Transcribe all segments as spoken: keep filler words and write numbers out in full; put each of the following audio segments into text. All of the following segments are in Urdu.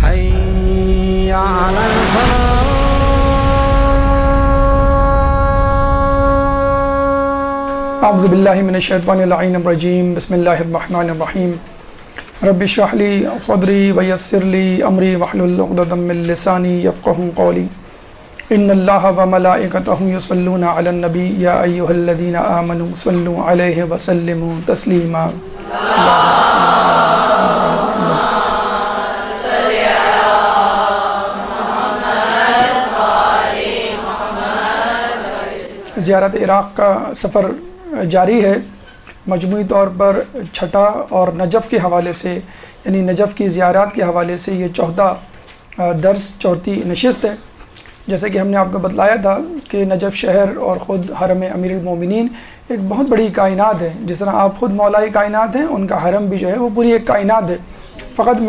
حي على الفلاح. اعوذ باللہ من الشیطان اللعین الرجیم. بسم اللہ الرحمن الرحیم. رب اشرح لی صدری ویسر لی امری واحلل عقدۃ من لسانی یفقہوا قولی. ان اللہ وملائکتہ یصلون علی النبی یا ایھا الذین آمنوا صلوا علیہ وسلموا تسلیما. زیارت عراق کا سفر جاری ہے. مجموعی طور پر چھٹا اور نجف کے حوالے سے، یعنی نجف کی زیارات کے حوالے سے یہ چوتھا درس، چوتھی نشست ہے. جیسے کہ ہم نے آپ کو بتلایا تھا کہ نجف شہر اور خود حرم امیر المومنین ایک بہت بڑی کائنات ہے. جس طرح آپ خود مولا کائنات ہیں، ان کا حرم بھی جو ہے وہ پوری ایک کائنات ہے. فقط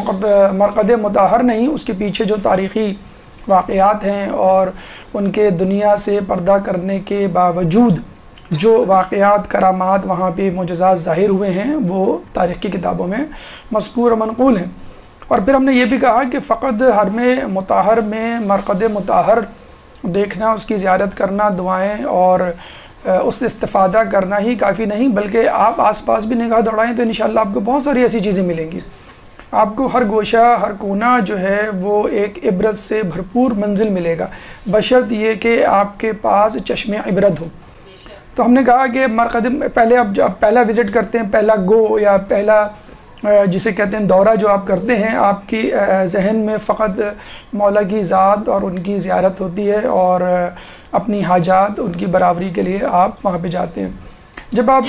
مرقد مطہر نہیں، اس کے پیچھے جو تاریخی واقعات ہیں اور ان کے دنیا سے پردہ کرنے کے باوجود جو واقعات، کرامات، وہاں پہ معجزات ظاہر ہوئے ہیں، وہ تاریخ کی کتابوں میں مذکور و منقول ہیں. اور پھر ہم نے یہ بھی کہا کہ فقط حرم مطہر میں مرقد مطہر دیکھنا، اس کی زیارت کرنا، دعائیں اور اس سے استفادہ کرنا ہی کافی نہیں، بلکہ آپ آس پاس بھی نگاہ دوڑائیں تو انشاءاللہ آپ کو بہت ساری ایسی چیزیں ملیں گی. آپ کو ہر گوشہ، ہر کونا جو ہے وہ ایک عبرت سے بھرپور منزل ملے گا، بشرط یہ کہ آپ کے پاس چشم عبرت ہو. تو ہم نے کہا کہ مرقد پہلے اب جب پہلا وزٹ کرتے ہیں، پہلا گو یا پہلا جسے کہتے ہیں دورہ جو آپ کرتے ہیں، آپ کی ذہن میں فقط مولا کی ذات اور ان کی زیارت ہوتی ہے اور اپنی حاجات، ان کی برابری کے لیے آپ وہاں پہ جاتے ہیں. جب آپ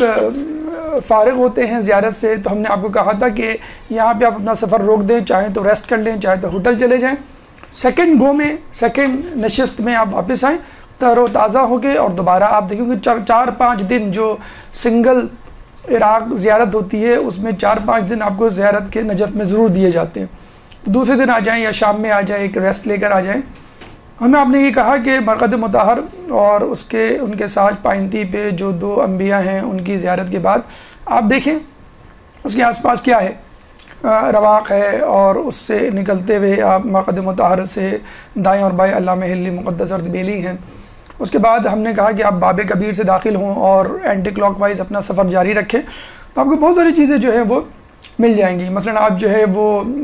فارغ ہوتے ہیں زیارت سے تو ہم نے آپ کو کہا تھا کہ یہاں پہ آپ اپنا سفر روک دیں، چاہیں تو ریسٹ کر لیں، چاہے تو ہوٹل چلے جائیں. سیکنڈ گو میں، سیکنڈ نشست میں آپ واپس آئیں تر و تازہ ہو کے، اور دوبارہ آپ دیکھیں گے چار چار پانچ دن جو سنگل عراق زیارت ہوتی ہے، اس میں چار پانچ دن آپ کو زیارت کے نجف میں ضرور دیے جاتے ہیں. تو دوسرے دن آ جائیں یا شام میں آ جائیں، ایک ریسٹ لے کر آ جائیں. ہمیں آپ نے یہ کہا کہ مرقد مطہر اور اس کے ان کے ساتھ پائنتی پہ جو دو انبیاء ہیں، ان کی زیارت کے بعد آپ دیکھیں اس کے آس پاس کیا ہے. رواق ہے، اور اس سے نکلتے ہوئے آپ مرقد مطہر سے دائیں اور بائیں علامہ حلی مقدس اردبیلی ہیں. اس کے بعد ہم نے کہا کہ آپ باب کبیر سے داخل ہوں اور اینٹی کلاک وائز اپنا سفر جاری رکھیں تو آپ کو بہت ساری چیزیں جو ہیں وہ مل جائیں گی. مثلا آپ جو ہے وہ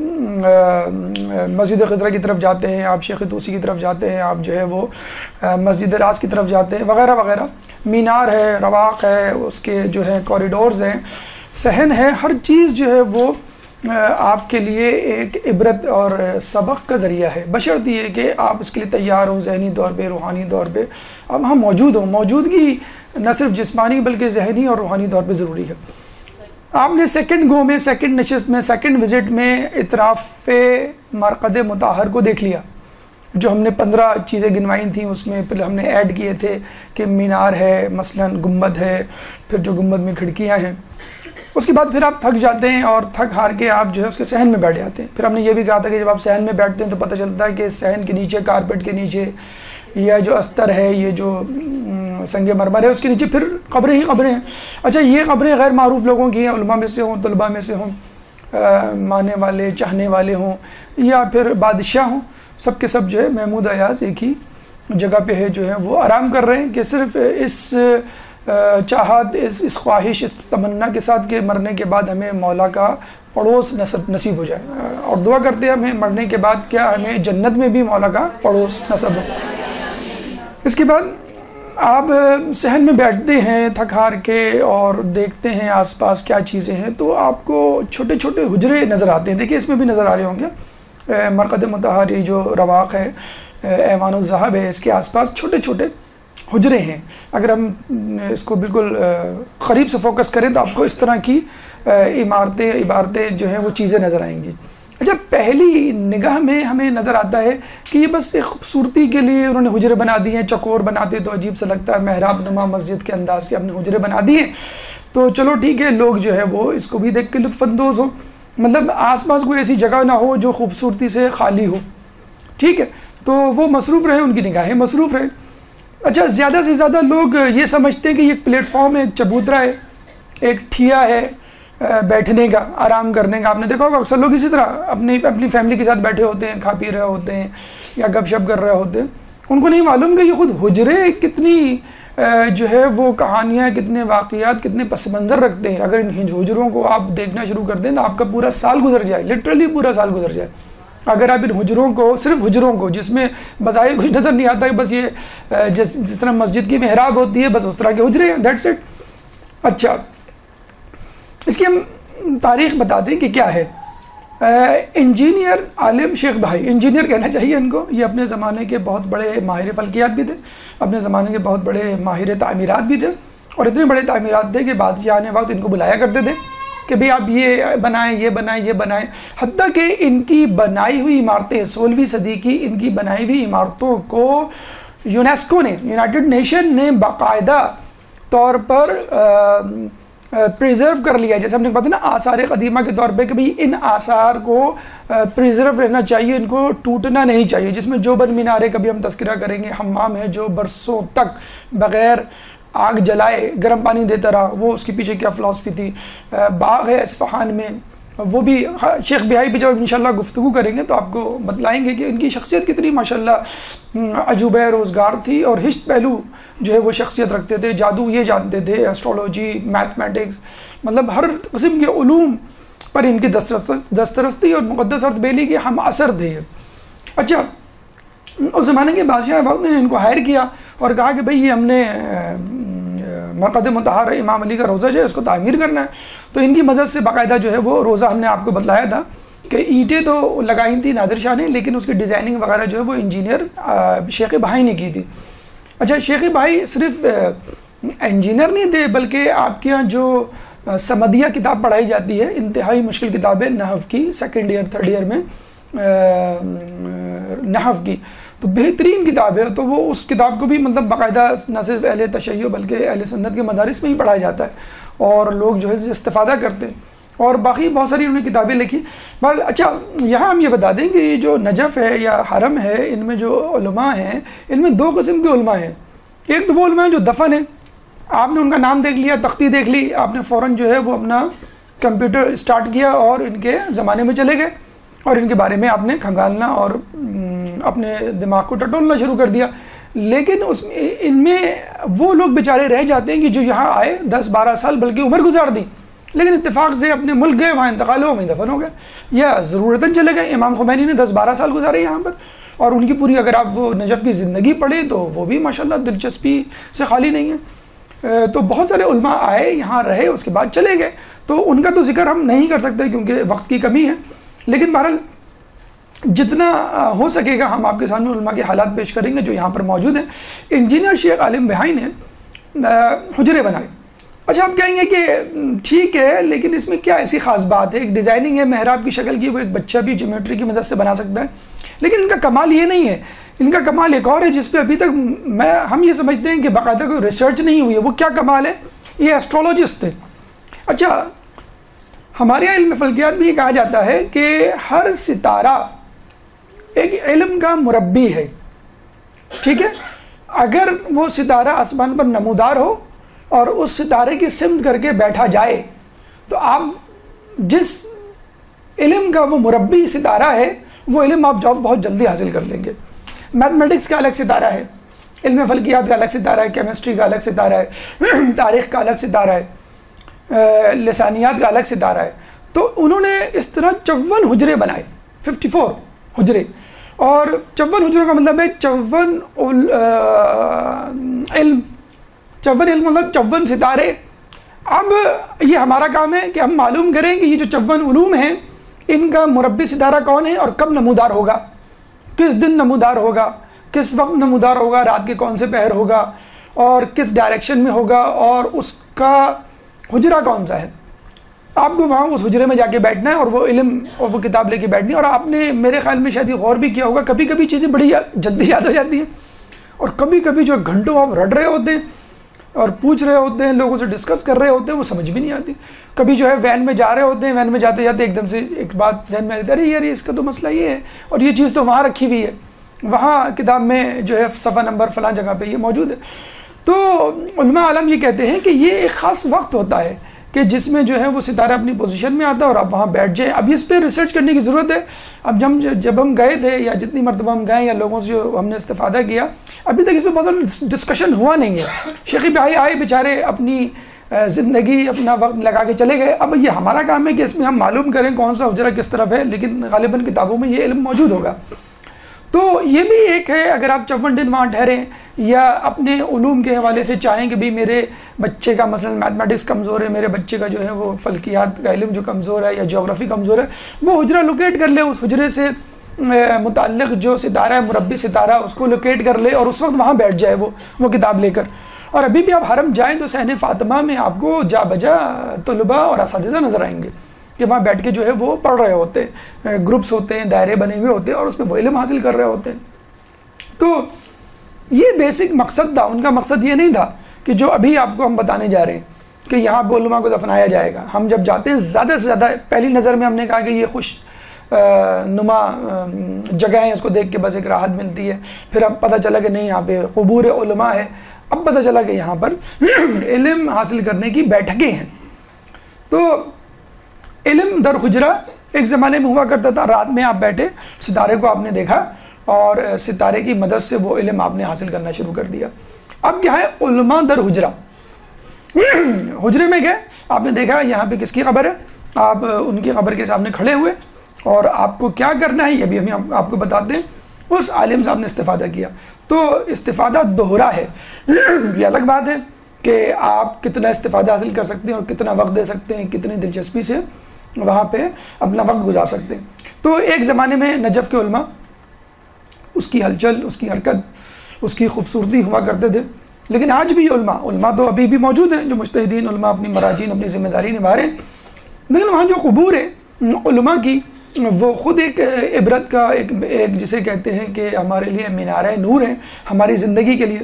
مسجد خضرہ کی طرف جاتے ہیں، آپ شیخ توسی کی طرف جاتے ہیں، آپ جو ہے وہ مسجد راز کی طرف جاتے ہیں، وغیرہ وغیرہ. مینار ہے، رواق ہے، اس کے جو ہے کوریڈورز ہیں، صحن ہے. ہر چیز جو ہے وہ آپ کے لیے ایک عبرت اور سبق کا ذریعہ ہے، بشرط یہ کہ آپ اس کے لیے تیار ہوں، ذہنی طور پہ، روحانی طور پہ اب وہاں موجود ہوں. موجودگی نہ صرف جسمانی بلکہ ذہنی اور روحانی طور پہ ضروری ہے. آپ نے سیکنڈ گو میں، سیکنڈ نشست میں، سیکنڈ وزٹ میں اطراف مرقد مطہر کو دیکھ لیا. جو ہم نے پندرہ چیزیں گنوائی تھیں اس میں پھر ہم نے ایڈ کیے تھے کہ مینار ہے، مثلا گنبد ہے، پھر جو گنبد میں کھڑکیاں ہیں. اس کے بعد پھر آپ تھک جاتے ہیں اور تھک ہار کے آپ جو ہے اس کے صحن میں بیٹھ جاتے ہیں. پھر ہم نے یہ بھی کہا تھا کہ جب آپ صحن میں بیٹھتے ہیں تو پتہ چلتا ہے کہ صحن کے نیچے، کارپیٹ کے نیچے، یا جو استر ہے، یہ جو سنگ مرمر ہے، اس کے نیچے پھر قبریں ہی قبریں ہیں. اچھا، یہ قبریں غیر معروف لوگوں کی ہیں، علماء میں سے ہوں، طلباء میں سے ہوں، ماننے والے، چاہنے والے ہوں، یا پھر بادشاہ ہوں، سب کے سب جو ہے محمود ایاز ایک ہی جگہ پہ ہے، جو ہے وہ آرام کر رہے ہیں کہ صرف اس چاہت، اس اس خواہش، اس تمنا کے ساتھ کہ مرنے کے بعد ہمیں مولا کا پڑوس نصب نصیب ہو جائے. اور دعا کرتے ہیں ہمیں مرنے کے بعد کیا ہمیں جنت میں بھی مولا کا پڑوس نصب ہو. اس کے بعد آپ صحن میں بیٹھتے ہیں تھک ہار کے اور دیکھتے ہیں آس پاس کیا چیزیں ہیں، تو آپ کو چھوٹے چھوٹے حجرے نظر آتے ہیں. دیکھیں اس میں بھی نظر آ رہے ہوں گے. مرقد مطہر یہ جو رواق ہے، ایوان الذہب ہے، اس کے آس پاس چھوٹے چھوٹے حجرے ہیں. اگر ہم اس کو بالکل قریب سے فوکس کریں تو آپ کو اس طرح کی عمارتیں، عبارتیں جو ہیں وہ چیزیں نظر آئیں گی. اچھا، پہلی نگاہ میں ہمیں نظر آتا ہے کہ یہ بس ایک خوبصورتی کے لیے انہوں نے حجرے بنا دیے ہیں. چکور بناتے تو عجیب سا لگتا ہے، محراب نما مسجد کے انداز کے اپنے حجرے بنا دیے تو چلو ٹھیک ہے، لوگ جو ہے وہ اس کو بھی دیکھ کے لطف اندوز ہوں. مطلب آس پاس کوئی ایسی جگہ نہ ہو جو خوبصورتی سے خالی ہو. ٹھیک ہے، تو وہ مصروف رہے، ان کی نگاہیں مصروف رہے. اچھا، زیادہ سے زیادہ لوگ یہ سمجھتے ہیں کہ یہ ایک پلیٹ فارم ہے، ایک چبوترا ہے، ایک ٹھیا ہے، بیٹھنے کا، آرام کرنے کا. آپ نے دیکھا ہوگا اکثر لوگ اسی طرح اپنی اپنی فیملی کے ساتھ بیٹھے ہوتے ہیں، کھا پی رہے ہوتے ہیں یا گپ شپ کر رہے ہوتے ہیں. ان کو نہیں معلوم کہ یہ خود حجرے کتنی جو ہے وہ کہانیاں، کتنے واقعات، کتنے پس منظر رکھتے ہیں. اگر ان حجروں کو آپ دیکھنا شروع کر دیں تو آپ کا پورا سال گزر جائے، لٹرلی پورا سال گزر جائے. اگر آپ ان حجروں کو، صرف حجروں کو جس میں بظاہر کچھ نظر نہیں آتا کہ بس یہ جس جس طرح مسجد کی محراب ہوتی ہے بس اس طرح کے حجرے ہیں، دیٹس اٹ. اچھا، اس کی ہم تاریخ بتا دیں کہ کیا ہے. انجینئر عالم شیخ بھائی، انجینئر کہنا چاہیے ان کو، یہ اپنے زمانے کے بہت بڑے ماہر فلکیات بھی تھے، اپنے زمانے کے بہت بڑے ماہر تعمیرات بھی تھے، اور اتنے بڑے تعمیرات تھے کہ بادشاہ آنے وقت ان کو بلایا کرتے تھے کہ بھئی آپ یہ بنائیں، یہ بنائیں، یہ بنائیں. حتیٰ کہ ان کی بنائی ہوئی عمارتیں، سولہویں صدی کی ان کی بنائی ہوئی عمارتوں کو یونیسکو نے، یونائٹڈ نیشن نے باقاعدہ طور پر پریزرو کر لیا. جیسے ہم نے بتا نا آثار قدیمہ کے طور پہ کہ بھئی ان آثار کو پریزرو رہنا چاہیے، ان کو ٹوٹنا نہیں چاہیے. جس میں جو بن مینارے کبھی ہم تذکرہ کریں گے، حمام ہے جو برسوں تک بغیر آگ جلائے گرم پانی دیتا رہا، وہ اس کے پیچھے کیا فلسفی تھی. باغ ہے اصفہان میں، وہ بھی شیخ بہائی پہ جب انشاءاللہ گفتگو کریں گے تو آپ کو بتلائیں گے کہ ان کی شخصیت کتنی ماشاءاللہ عجوبہ روزگار تھی، اور ہشت پہلو جو ہے وہ شخصیت رکھتے تھے. جادو یہ جانتے تھے، ایسٹرولوجی، میتھمیٹکس، مطلب ہر قسم کے علوم پر ان کی دسترستی اور مقدس ارتھ بیلی کے ہم اثر تھے. اچھا، اس زمانے کے بادشاہ وقت نے ان کو ہائر کیا اور کہا کہ بھئی یہ ہم نے مرقد مطہر امام علی کا روزہ جو ہے اس کو تعمیر کرنا ہے. تو ان کی مدد سے باقاعدہ جو ہے وہ روزہ ہم نے آپ کو بتلایا تھا کہ اینٹیں تو لگائی تھی نادر شاہ نے، لیکن اس کی ڈیزائننگ وغیرہ جو ہے وہ انجینئر شیخ بھائی نے کی تھی. اچھا، شیخ بھائی صرف انجینئر نہیں تھے بلکہ آپ کے یہاں جو سمدیہ کتاب پڑھائی جاتی ہے، انتہائی مشکل کتاب ہے نحو کی، سیکنڈ ایئر تھرڈ ایئر میں نحو کی، تو بہترین کتاب ہے. تو وہ اس کتاب کو بھی مطلب باقاعدہ نہ صرف اہل تشیع بلکہ اہل سنت کے مدارس میں ہی پڑھایا جاتا ہے اور لوگ جو ہے استفادہ کرتے ہیں. اور باقی بہت ساری انہوں نے کتابیں لکھی. بہرحال اچھا، یہاں ہم یہ بتا دیں کہ یہ جو نجف ہے یا حرم ہے، ان میں جو علماء ہیں ان میں دو قسم کے علماء ہیں. ایک تو وہ علماء ہیں جو دفن ہیں، آپ نے ان کا نام دیکھ لیا، تختی دیکھ لی، آپ نے فوراً جو ہے وہ اپنا کمپیوٹر اسٹارٹ کیا اور ان کے زمانے میں چلے گئے اور ان کے بارے میں آپ نے کھنگالنا اور اپنے دماغ کو ٹٹولنا شروع کر دیا. لیکن اس میں ان میں وہ لوگ بیچارے رہ جاتے ہیں کہ جو یہاں آئے دس بارہ سال بلکہ عمر گزار دی، لیکن اتفاق سے اپنے ملک گئے، وہاں انتقال ہو، وہیں دفن ہو گئے یا ضرورتاً چلے گئے. امام خمینی نے دس بارہ سال گزارے یہاں پر، اور ان کی پوری اگر آپ وہ نجف کی زندگی پڑھیں تو وہ بھی ماشاءاللہ دلچسپی سے خالی نہیں ہے. تو بہت سارے علماء آئے، یہاں رہے، اس کے بعد چلے گئے، تو ان کا تو ذکر ہم نہیں کر سکتے کیونکہ وقت کی کمی ہے. لیکن بہرحال جتنا ہو سکے گا ہم آپ کے سامنے علماء کے حالات پیش کریں گے جو یہاں پر موجود ہیں. انجینئر شیخ عالم بہائی نے حجرے بنائے. اچھا، آپ کہیں گے کہ ٹھیک ہے لیکن اس میں کیا ایسی خاص بات ہے؟ ایک ڈیزائننگ ہے محراب کی شکل کی، وہ ایک بچہ بھی جیومیٹری کی مدد سے بنا سکتا ہے. لیکن ان کا کمال یہ نہیں ہے، ان کا کمال ایک اور ہے جس پہ ابھی تک میں ہم یہ سمجھتے ہیں کہ باقاعدہ کوئی ریسرچ نہیں ہوئی ہے. وہ کیا کمال ہے؟ یہ ایسٹرولوجسٹ تھے. اچھا، ہمارے یہاں علم فلکیات میں یہ کہا جاتا ہے کہ ہر ستارہ ایک علم کا مربی ہے. ٹھیک ہے، اگر وہ ستارہ آسمان پر نمودار ہو اور اس ستارے کی سمت کر کے بیٹھا جائے تو آپ جس علم کا وہ مربی ستارہ ہے وہ علم آپ جاب بہت جلدی حاصل کر لیں گے. میتھمیٹکس کا الگ ستارہ ہے، علم فلکیات کا الگ ستارہ ہے، کیمسٹری کا الگ ستارہ ہے، تاریخ کا الگ ستارہ ہے، لسانیات کا الگ ستارہ ہے. تو انہوں نے اس طرح چون حجرے بنائے، ففٹی فور حجرے. اور چون حجروں کا مطلب ہے چون علم، چون علم مطلب چون ستارے. اب یہ ہمارا کام ہے کہ ہم معلوم کریں کہ یہ جو چون علوم ہیں ان کا مربی ستارہ کون ہے اور کب نمودار ہوگا، کس دن نمودار ہوگا، کس وقت نمودار ہوگا، رات کے کون سے پہر ہوگا اور کس ڈائریکشن میں ہوگا، اور اس کا حجرہ کون سا ہے. آپ کو وہاں اس حجرے میں جا کے بیٹھنا ہے اور وہ علم اور وہ کتاب لے کے بیٹھنی ہے. اور آپ نے میرے خیال میں شاید یہ غور بھی کیا ہوگا، کبھی کبھی چیزیں بڑی جلدی یاد ہو جاتی ہیں اور کبھی کبھی جو گھنٹوں آپ رٹ رہے ہوتے ہیں اور پوچھ رہے ہوتے ہیں، لوگوں سے ڈسکس کر رہے ہوتے ہیں، وہ سمجھ بھی نہیں آتی. کبھی جو ہے وین میں جا رہے ہوتے ہیں، وین میں جاتے جاتے ایک دم سے ایک بات ذہن میں آتی ہے، ارے یار اس کا تو مسئلہ یہ ہے اور یہ چیز تو وہاں رکھی ہوئی ہے، وہاں کتاب میں جو ہے صفحہ نمبر فلاں جگہ پہ یہ موجود ہے. تو علماء عالم یہ کہتے ہیں کہ یہ ایک خاص وقت ہوتا ہے کہ جس میں جو ہے وہ ستارہ اپنی پوزیشن میں آتا ہے اور آپ وہاں بیٹھ جائیں. اب اس پہ ریسرچ کرنے کی ضرورت ہے. اب جب جب ہم گئے تھے یا جتنی مرتبہ ہم گئے یا لوگوں سے جو ہم نے استفادہ کیا, ابھی تک اس پہ بہت زیادہ ڈسکشن ہوا نہیں ہے. شیخی بھائی آئے بیچارے, اپنی زندگی اپنا وقت لگا کے چلے گئے. اب یہ ہمارا کام ہے کہ اس میں ہم معلوم کریں کون سا حجرہ کس طرف ہے, لیکن غالباً کتابوں میں یہ علم موجود ہوگا. تو یہ بھی ایک ہے, اگر آپ چون دن وہاں ٹھہریں یا اپنے علوم کے حوالے سے چاہیں کہ بھی میرے بچے کا مثلا میتھمیٹکس کمزور ہے, میرے بچے کا جو ہے وہ فلکیات کا علم جو کمزور ہے یا جغرافی کمزور ہے, وہ حجرہ لوکیٹ کر لے, اس حجرے سے متعلق جو ستارہ ہے مربی ستارہ اس کو لوکیٹ کر لے اور اس وقت وہاں بیٹھ جائے وہ وہ کتاب لے کر. اور ابھی بھی آپ حرم جائیں تو صحن فاطمہ میں آپ کو جا بجا طلباء اور اساتذہ نظر آئیں گے کہ وہاں بیٹھ کے جو ہے وہ پڑھ رہے ہوتے ہیں, گروپس ہوتے ہیں, دائرے بنے ہوئے ہوتے ہیں اور اس میں وہ علم حاصل کر رہے ہوتے ہیں. تو یہ بیسک مقصد تھا. ان کا مقصد یہ نہیں تھا کہ جو ابھی آپ کو ہم بتانے جا رہے ہیں کہ یہاں پہ علماء کو دفنایا جائے گا. ہم جب جاتے ہیں زیادہ سے زیادہ پہلی نظر میں ہم نے کہا کہ یہ خوش نما جگہ ہیں, اس کو دیکھ کے بس ایک راحت ملتی ہے. پھر اب پتہ چلا کہ نہیں, یہاں پہ قبور علماء ہے. اب پتہ چلا کہ یہاں پر علم حاصل کرنے کی بیٹھکیں ہیں. تو علم در حجرہ ایک زمانے میں ہوا کرتا تھا. رات میں آپ بیٹھے, ستارے کو آپ نے دیکھا اور ستارے کی مدد سے وہ علم آپ نے حاصل کرنا شروع کر دیا. اب کیا ہے علماء در حجرہ. حجرے میں کیا آپ نے دیکھا یہاں پہ کس کی قبر ہے, آپ ان کی قبر کے سامنے کھڑے ہوئے اور آپ کو کیا کرنا ہے یہ بھی ہم آپ کو بتاتے ہیں. اس عالم صاحب نے استفادہ کیا. تو استفادہ دوہرا ہے. یہ الگ بات ہے کہ آپ کتنا استفادہ حاصل کر سکتے ہیں اور کتنا وقت دے سکتے ہیں, کتنی دلچسپی سے وہاں پہ اپنا وقت گزار سکتے ہیں. تو ایک زمانے میں نجف کے علماء, اس کی ہلچل, اس کی حرکت, اس کی خوبصورتی ہوا کرتے تھے. لیکن آج بھی علماء علماء تو ابھی بھی موجود ہیں, جو مجتہدین علماء اپنی مراجین اپنی ذمہ داری نبھا رہے ہیں. لیکن وہاں جو قبور ہے علماء کی, وہ خود ایک عبرت کا ایک ایک جسے کہتے ہیں کہ ہمارے لیے مینارہ نور ہے ہماری زندگی کے لیے.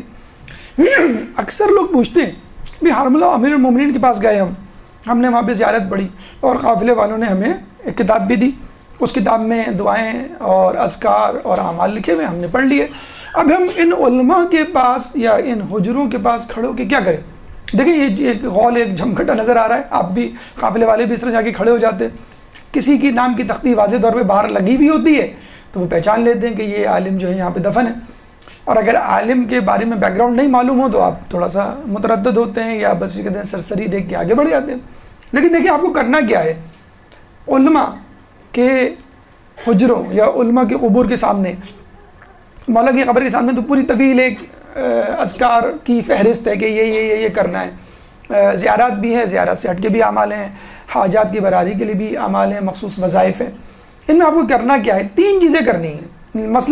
اکثر لوگ پوچھتے ہیں بھی حرم اللہ امیر المومنین کے پاس گئے ہم ہم نے وہاں پہ زیارت پڑھی اور قافلے والوں نے ہمیں ایک کتاب بھی دی, اس کتاب میں دعائیں اور اذکار اور اعمال لکھے ہوئے ہم نے پڑھ لیے. اب ہم ان علماء کے پاس یا ان حجروں کے پاس کھڑے ہو کے کیا کریں؟ دیکھیں یہ ایک غول ایک جھمکھٹا نظر آ رہا ہے. آپ بھی قافلے والے بھی اس طرح جا کے کھڑے ہو جاتے ہیں. کسی کی نام کی تختی واضح طور پہ باہر لگی بھی ہوتی ہے تو وہ پہچان لیتے ہیں کہ یہ عالم جو ہے یہاں پہ دفن ہے. اور اگر عالم کے بارے میں بیک گراؤنڈ نہیں معلوم ہو تو آپ تھوڑا سا متردد ہوتے ہیں یا بس یہ کہتے ہیں سرسری دیکھ کے آگے بڑھ جاتے ہیں. لیکن دیکھیں آپ کو کرنا کیا ہے, علماء کے حجروں یا علماء کے قبور کے سامنے, مولا کی قبر کے سامنے تو پوری طویل ایک اذکار کی فہرست ہے کہ یہ یہ یہ یہ کرنا ہے. زیارات بھی ہیں, زیارت سے ہٹ کے بھی اعمال ہیں, حاجات کی براری کے لیے بھی اعمال ہیں, مخصوص وظائف ہیں. ان میں آپ کو کرنا کیا ہے, تین چیزیں کرنی ہیں. مثلا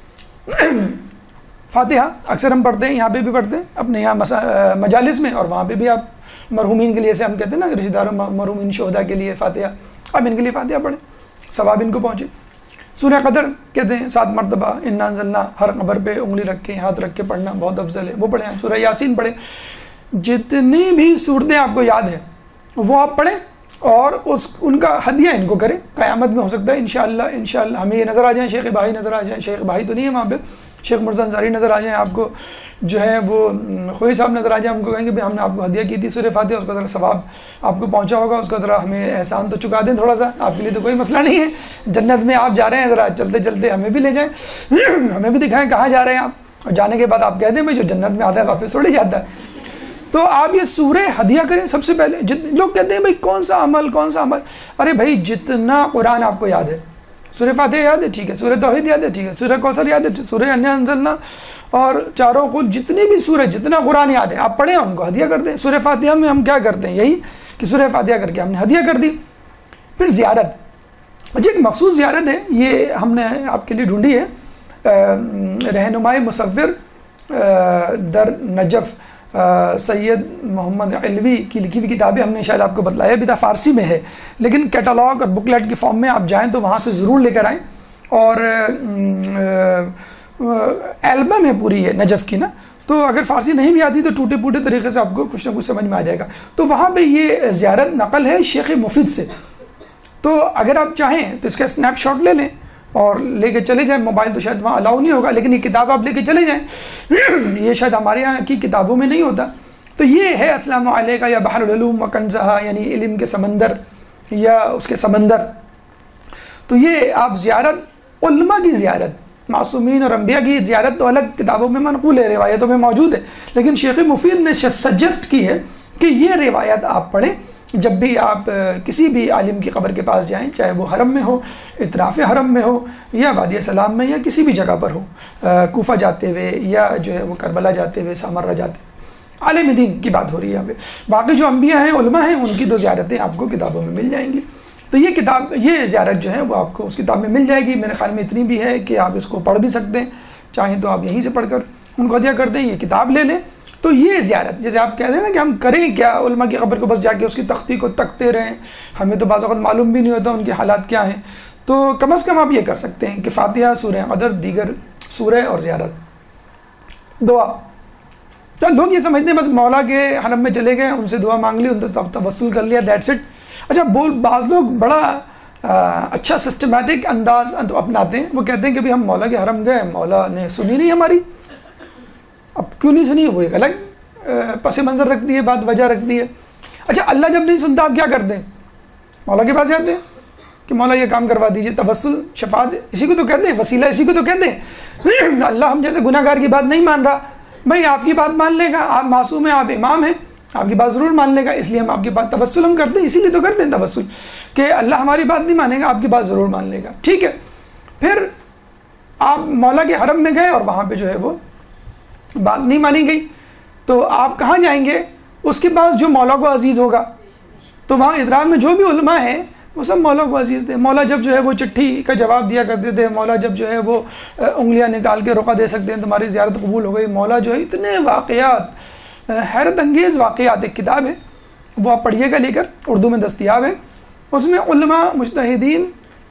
فاتحہ اکثر ہم پڑھتے ہیں, یہاں پہ بھی پڑھتے ہیں اپنے یہاں مجالس میں, اور وہاں پہ بھی آپ مرحومین کے لیے سے ہم کہتے ہیں نا رشتہ داروں مرحومین شہداء کے لیے فاتحہ, اب ان کے لیے فاتحہ پڑھیں, ثواب ان کو پہنچے. سورہ قدر کہتے ہیں سات مرتبہ انا انزلنا, ہر قبر پہ انگلی رکھ کے ہاتھ رکھ کے پڑھنا بہت افضل ہے, وہ پڑھیں. سورہ یاسین پڑھیں. جتنی بھی صورتیں آپ کو یاد ہیں وہ آپ پڑھیں اور اس ان کا ہدیہ ان کو کریں. قیامت میں ہو سکتا ہے انشاءاللہ انشاءاللہ ہمیں یہ نظر آ جائیں, شیخ بھائی نظر آ جائیں, شیخ بھائی تو نہیں ہے وہاں پہ, شیخ مرزا انصاری نظر آ جائیں, آپ کو جو ہے وہ خوئی صاحب نظر آ جائیں, ہم کو کہیں گے ہم نے آپ کو ہدیہ کی تھی سورہ فاتحہ, اس کا ذرا ثواب آپ کو پہنچا ہوگا, اس کا ذرا ہمیں احسان تو چکا دیں تھوڑا سا, آپ کے لیے تو کوئی مسئلہ نہیں ہے, جنت میں آپ جا رہے ہیں, ذرا چلتے چلتے ہمیں بھی لے جائیں, ہمیں بھی دکھائیں کہاں جا رہے ہیں آپ, اور جانے کے بعد آپ کہہ دیں بھائی جو جنت میں آتا ہے واپس تھوڑے جاتا ہے. تو آپ یہ سورہ ہدیہ کریں سب سے پہلے. جتنے لوگ کہتے ہیں بھائی کون سا عمل کون سا عمل, ارے بھائی جتنا قرآن آپ کو یاد ہے, سورہ فاتحہ یاد ہے ٹھیک ہے, سورہ توحید یاد ہے ٹھیک ہے, سورہ کوثر یاد ہے, سورہ انا انزلنا اور چاروں کو جتنی بھی سورہ جتنا قرآن یاد ہے آپ پڑھیں, ان کو ہدیہ کر دیں. سورہ فاتحہ میں ہم کیا کرتے ہیں یہی کہ سورہ فاتحہ کر کے ہم نے ہدیہ کر دی. پھر زیارت, اچھا ایک مخصوص زیارت ہے, یہ ہم نے آپ کے لیے ڈھونڈی ہے, رہنمائے مصور در نجف سید محمد علوی کی لکھی ہوئی کتاب ہے. ہم نے شاید آپ کو بتلایا بھی تھا, فارسی میں ہے, لیکن کیٹالاگ اور بکلیٹ کے فارم میں آپ جائیں تو وہاں سے ضرور لے کر آئیں. اور البم ہے پوری ہے نجف کی نا, تو اگر فارسی نہیں بھی آتی تو ٹوٹے پوٹے طریقے سے آپ کو کچھ نہ کچھ سمجھ میں آ جائے گا. تو وہاں پہ یہ زیارت نقل ہے شیخ مفید سے, تو اگر آپ چاہیں تو اس کا اسنیپ شاٹ لے لیں اور لے کے چلے جائیں. موبائل تو شاید وہاں الاؤ نہیں ہوگا, لیکن یہ کتاب آپ لے کے چلے جائیں, یہ شاید ہمارے یہاں کی کتابوں میں نہیں ہوتا. تو تو یہ ہے السلام علیکہ یا بحر العلوم و کنزہا، یعنی علم کے سمندر یا اس کے سمندر. تو یہ آپ زیارت، علماء کی زیارت، معصومین اور انبیاء کی زیارت تو الگ کتابوں میں منقول ہے، روایتوں میں موجود ہے، لیکن شیخ مفید نے سجیسٹ کی ہے کہ یہ روایت آپ پڑھیں جب بھی آپ کسی بھی عالم کی قبر کے پاس جائیں، چاہے وہ حرم میں ہو، اطراف حرم میں ہو، یا وادی سلام میں، یا کسی بھی جگہ پر ہو، کوفہ جاتے ہوئے یا جو ہے وہ کربلا جاتے ہوئے، سامرہ جاتے ہوئے. عالم دین کی بات ہو رہی ہے یہاں پہ. باقی جو انبیاء ہیں، علماء ہیں، ان کی دو زیارتیں آپ کو کتابوں میں مل جائیں گی. تو یہ کتاب، یہ زیارت جو ہے وہ آپ کو اس کتاب میں مل جائے گی. میرے خیال میں اتنی بھی ہے کہ آپ اس کو پڑھ بھی سکتے ہیں، چاہیں تو آپ یہیں سے پڑھ کر ان کو ہدیہ کر دیں، یہ کتاب لے لیں. تو یہ زیارت، جیسے آپ کہہ رہے ہیں نا کہ ہم کریں کیا علماء کی قبر کو بس جا کے اس کی تختی کو تکتے رہیں، ہمیں تو بعض اوقات معلوم بھی نہیں ہوتا ان کے حالات کیا ہیں. تو کم از کم آپ یہ کر سکتے ہیں کہ فاتحہ، سورہ قدر، دیگر سورہ اور زیارت. دعا، تو لوگ یہ سمجھتے ہیں بس مولا کے حرم میں چلے گئے، ان سے دعا مانگ لی، ان سے توسل کر لیا، دیٹس اٹ. اچھا، بول بعض لوگ بڑا اچھا سسٹمیٹک انداز اپناتے ہیں. وہ کہتے ہیں کہ بھی ہم مولا کے حرم گئے، مولا نے سنی نہیں ہماری. اب کیوں نہیں سنی؟ وہ ایک الگ پس منظر رکھتی ہے، بات وجہ رکھتی ہے. اچھا، اللہ جب نہیں سنتا آپ کیا کرتے ہیں؟ مولا کے پاس جاتے ہیں کہ مولا یہ کام کروا دیجئے. توسل، شفاعت اسی کو تو کہتے ہیں، وسیلہ اسی کو تو کہتے ہیں. اللہ ہم جیسے گناہ گار کی بات نہیں مان رہا، بھائی آپ کی بات مان لے گا، آپ معصوم ہیں، آپ امام ہیں، آپ کی بات ضرور مان لے گا، اس لیے ہم آپ کی بات توسل ہم کرتے ہیں. اسی لیے تو کرتے ہیں توسل کہ اللہ ہماری بات نہیں مانے گا، آپ کی بات ضرور مان لے گا. ٹھیک ہے، پھر آپ مولا کے حرم میں گئے اور وہاں پہ جو ہے وہ بات نہیں مانی گئی، تو آپ کہاں جائیں گے؟ اس کے پاس جو مولا کو عزیز ہوگا. تو وہاں ادراک میں جو بھی علماء ہیں وہ سب مولا کو عزیز تھے. مولا جب جو ہے وہ چٹھی کا جواب دیا کرتے تھے، مولا جب جو ہے وہ انگلیاں نکال کے رقع دے سکتے ہیں تمہاری زیارت قبول ہو گئی. مولا جو ہے اتنے واقعات، حیرت انگیز واقعات. ایک کتاب ہے وہ آپ پڑھیے گا، لے کر، اردو میں دستیاب ہے. اس میں علماء، مجتہدین،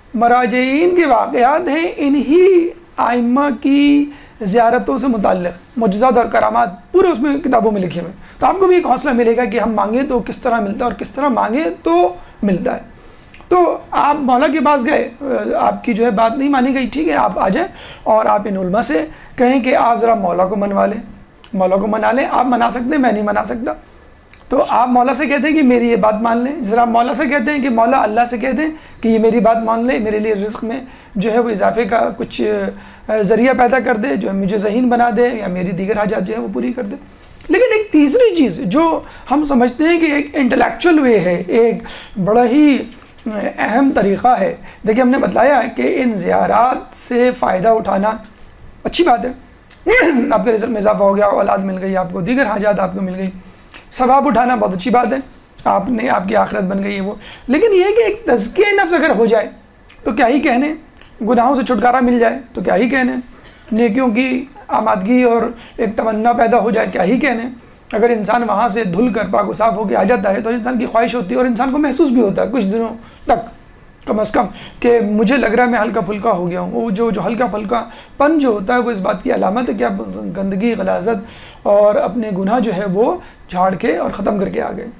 مراجعین کے واقعات ہیں انہی ائمہ کی زیارتوں سے متعلق، معجزات اور کرامات پورے اس میں کتابوں میں لکھے ہوئے. تو آپ کو بھی ایک حوصلہ ملے گا کہ ہم مانگیں تو کس طرح ملتا ہے اور کس طرح مانگیں تو ملتا ہے. تو آپ مولا کے پاس گئے، آپ کی جو ہے بات نہیں مانی گئی، ٹھیک ہے، آپ آ جائیں اور آپ ان علماء سے کہیں کہ آپ ذرا مولا کو منوا لیں، مولا کو منا لیں. آپ منا سکتے ہیں، میں نہیں منا سکتا. تو آپ مولا سے کہتے ہیں کہ میری یہ بات مان لیں. ذرا مولا سے کہتے ہیں کہ مولا اللہ سے کہتے ہیں کہ یہ میری بات مان لے، میرے لیے رزق میں جو ہے وہ اضافے کا کچھ ذریعہ پیدا کر دے، جو ہے مجھے ذہین بنا دے، یا میری دیگر حاجات جو ہے وہ پوری کر دے. لیکن ایک تیسری چیز جو ہم سمجھتے ہیں کہ ایک انٹلیکچوئل وے ہے، ایک بڑا ہی اہم طریقہ ہے. دیکھیں، ہم نے بتلایا ہے کہ ان زیارات سے فائدہ اٹھانا اچھی بات ہے. آپ کے رزق میں اضافہ ہو گیا، اولاد مل گئی آپ کو، دیگر حاجات آپ کو مل گئی، ثواب اٹھانا بہت اچھی بات ہے، آپ نے آپ کی آخرت بن گئی ہے وہ. لیکن یہ کہ ایک تزکیہ نفس اگر ہو جائے تو کیا ہی کہنے، گناہوں سے چھٹکارا مل جائے تو کیا ہی کہنے، نیکیوں کی آمادگی اور ایک تمنا پیدا ہو جائے کیا ہی کہنے. اگر انسان وہاں سے دھل کر پاک و صاف ہو کے آ جاتا ہے تو انسان کی خواہش ہوتی ہے اور انسان کو محسوس بھی ہوتا ہے کچھ دنوں تک کم از کم کہ مجھے لگ رہا ہے میں ہلکا پھلکا ہو گیا ہوں. وہ جو جو ہلکا پھلکا پن جو ہوتا ہے وہ اس بات کی علامت ہے کہ آپ گندگی، غلاظت اور اپنے گناہ جو ہے وہ جھاڑ کے اور ختم کر کے آ گئے.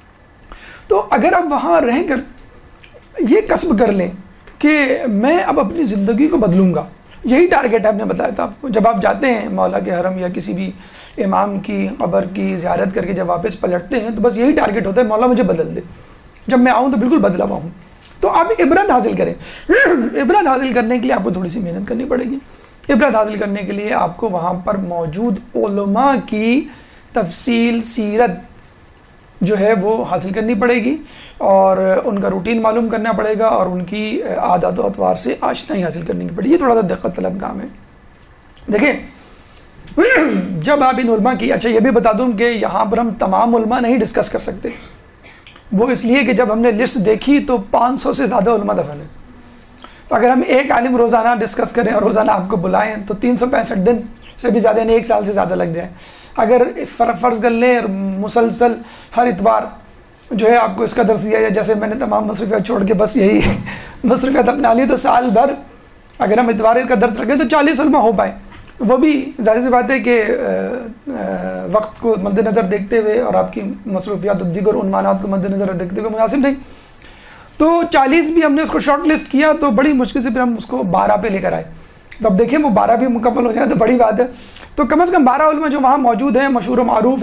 تو اگر آپ وہاں رہ کر یہ کسب کر لیں کہ میں اب اپنی زندگی کو بدلوں گا، یہی ٹارگیٹ آپ نے بتایا تھا آپ کو. جب آپ جاتے ہیں مولا کے حرم یا کسی بھی امام کی قبر کی زیارت کر کے جب واپس پلٹتے ہیں تو بس یہی ٹارگیٹ ہوتا ہے، مولا مجھے بدل دے، جب میں آؤں تو بالکل بدلا ہوا ہوں. تو آپ عبرت حاصل کریں. عبرت حاصل کرنے کے لیے آپ کو تھوڑی سی محنت کرنی پڑے گی. عبرت حاصل کرنے کے لیے آپ کو وہاں پر موجود علماء کی تفصیل، سیرت جو ہے وہ حاصل کرنی پڑے گی اور ان کا روٹین معلوم کرنا پڑے گا اور ان کی عادات و اطوار سے آشنائی حاصل کرنے کی پڑے گی. یہ تھوڑا سا دقت طلب کام ہے. دیکھیں، جب آپ ان علماء کی، اچھا یہ بھی بتا دوں کہ یہاں پر ہم تمام علماء نہیں ڈسکس کر سکتے. وہ اس لیے کہ جب ہم نے لسٹ دیکھی تو پانچ سو سے زیادہ علماء دفن ہیں. تو اگر ہم ایک عالم روزانہ ڈسکس کریں اور روزانہ آپ کو بلائیں تو تین سو پینسٹھ دن سے بھی زیادہ، یعنی ایک سال سے زیادہ لگ جائیں. اگر فرض کر لیں مسلسل ہر اتوار جو ہے آپ کو اس کا درس دیا جائے، جیسے میں نے تمام مصروفیات چھوڑ کے بس یہی مصروفیات اپنا لی، تو سال بھر اگر ہم اتوار کا درس رکھیں تو چالیس علماء ہو پائیں. وہ بھی ظاہر سی بات ہے کہ وقت کو مد نظر دیکھتے ہوئے اور آپ کی مصروفیات و دیگر عنوانات کو مد نظر دیکھتے ہوئے مناسب نہیں. تو چالیس بھی ہم نے اس کو شارٹ لسٹ کیا تو بڑی مشکل سے پھر ہم اس کو بارہ پہ لے کر آئے. تو اب دیکھیں وہ بارہ بھی مکمل ہو جائے تو بڑی بات ہے. تو کم از کم بارہ علماء جو وہاں موجود ہیں، مشہور و معروف ہیں،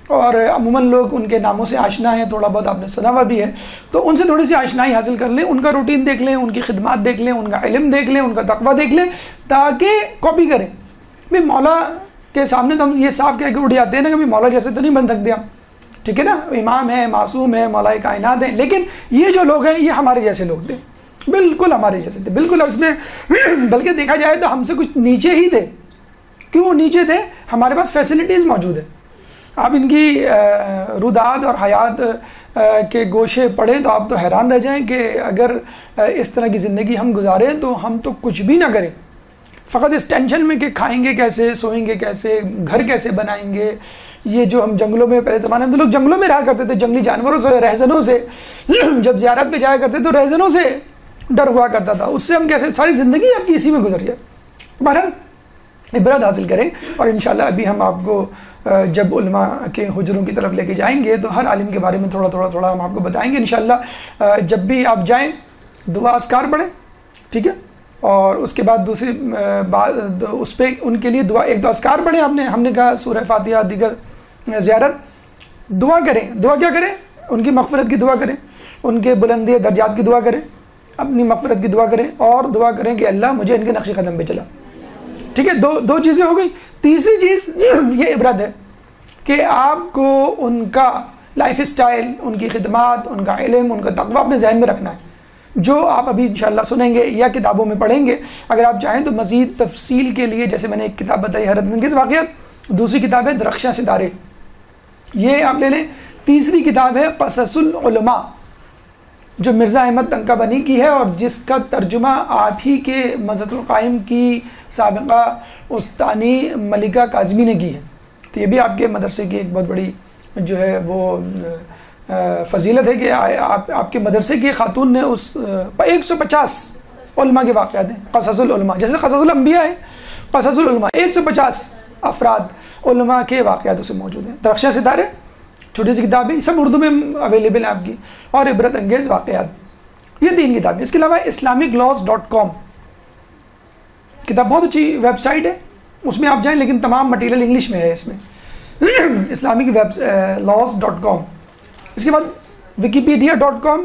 اور عموماً لوگ ان کے ناموں سے آشنا ہیں، تھوڑا بہت آپ نے سنا ہوا بھی ہے، تو ان سے تھوڑی سی آشنائی حاصل کر لیں، ان کا روٹین دیکھ لیں، ان کی خدمات دیکھ لیں، ان کا علم دیکھ لیں، ان کا تقویٰ دیکھ لیں، تاکہ کاپی کریں. بھائی مولا کے سامنے تو ہم یہ صاف کہہ کے اٹھ جاتے ہیں نا کہ بھائی مولا جیسے تو نہیں بن سکتے ہم، ٹھیک ہے نا، امام ہے، معصوم ہے، مولا کائنات ہیں، لیکن یہ جو لوگ ہیں یہ ہمارے جیسے لوگ تھے، بالکل ہمارے جیسے تھے، بالکل. اس میں بلکہ دیکھا جائے تو ہم سے کچھ نیچے ہی تھے. کیوں وہ نیچے تھے؟ ہمارے پاس فیسلٹیز موجود ہیں. آپ ان کی رودات اور حیات کے گوشے پڑھیں تو آپ تو حیران رہ جائیں کہ اگر اس طرح کی زندگی ہم گزاریں تو ہم تو کچھ بھی نہ کریں، فقط اس ٹینشن میں کہ کھائیں گے کیسے، سوئیں گے کیسے، گھر کیسے بنائیں گے. یہ جو ہم جنگلوں میں پہلے زمانے میں تو لوگ جنگلوں میں رہا کرتے تھے، جنگلی جانوروں سے، رہزنوں سے. جب زیارت پہ جایا کرتے تو رہزنوں سے ڈر ہوا کرتا تھا، اس سے ہم کیسے ساری زندگی آپ کی اسی میں گزر جائے. بہرحال عبرت حاصل کریں، اور انشاءاللہ ابھی ہم آپ کو جب علماء کے حجروں کی طرف لے کے جائیں گے تو ہر عالم کے بارے میں تھوڑا تھوڑا تھوڑا ہم آپ کو بتائیں گے انشاءاللہ. جب بھی آپ جائیں دعا اذکار پڑھیں، ٹھیک ہے، اور اس کے بعد دوسری بات اس پہ ان کے لیے دعا، ایک تو اذکار پڑھیں، آپ نے ہم نے کہا سورہ فاتحہ، دیگر زیارت، دعا کریں. دعا کیا کریں؟ ان کی مغفرت کی دعا کریں، ان کے بلندی درجات کی دعا کریں، اپنی مغفرت کی دعا کریں، اور دعا کریں کہ اللہ مجھے ان کے نقش قدم پہ چلا. ٹھیک ہے، دو دو چیزیں ہو گئی. تیسری چیز یہ عبرت ہے کہ آپ کو ان کا لائف اسٹائل، ان کی خدمات، ان کا علم، ان کا تقویٰ اپنے ذہن میں رکھنا ہے، جو آپ ابھی انشاءاللہ سنیں گے یا کتابوں میں پڑھیں گے. اگر آپ چاہیں تو مزید تفصیل کے لیے، جیسے میں نے ایک کتاب بتائی حیرت انگیز واقعات، دوسری کتاب ہے درخشاں ستارے، یہ آپ لے لیں. تیسری کتاب ہے قصص العلماء، جو مرزا احمد تنکابنی کی ہے، اور جس کا ترجمہ آپ ہی کے مزت القائم کی سابقہ استانی ملکہ کاظمی نے کی ہے. تو یہ بھی آپ کے مدرسے کی ایک بہت بڑی جو ہے وہ فضیلت ہے کہ آپ آپ کے مدرسے کی خاتون نے اس ایک سو پچاس علماء کے واقعات ہیں، قصص العلماء، جیسے قصص الانبیاء ہے، قصص العلماء ایک سو پچاس افراد علماء کے واقعات اسے موجود ہیں. درخشاں ستارے چھوٹی سی کتاب ہے، سب اردو میں اویلیبل ہیں آپ کی، اور عبرت انگیز واقعات، یہ تین کتابیں. اس کے علاوہ اسلامک لاز ڈاٹ کام کتاب بہت اچھی ویب سائٹ ہے، اس میں آپ جائیں، لیکن تمام مٹیریل انگلش میں ہے اس میں. Islamic web laws dot com. اس کے بعد وکیپیڈیا ڈاٹ کام،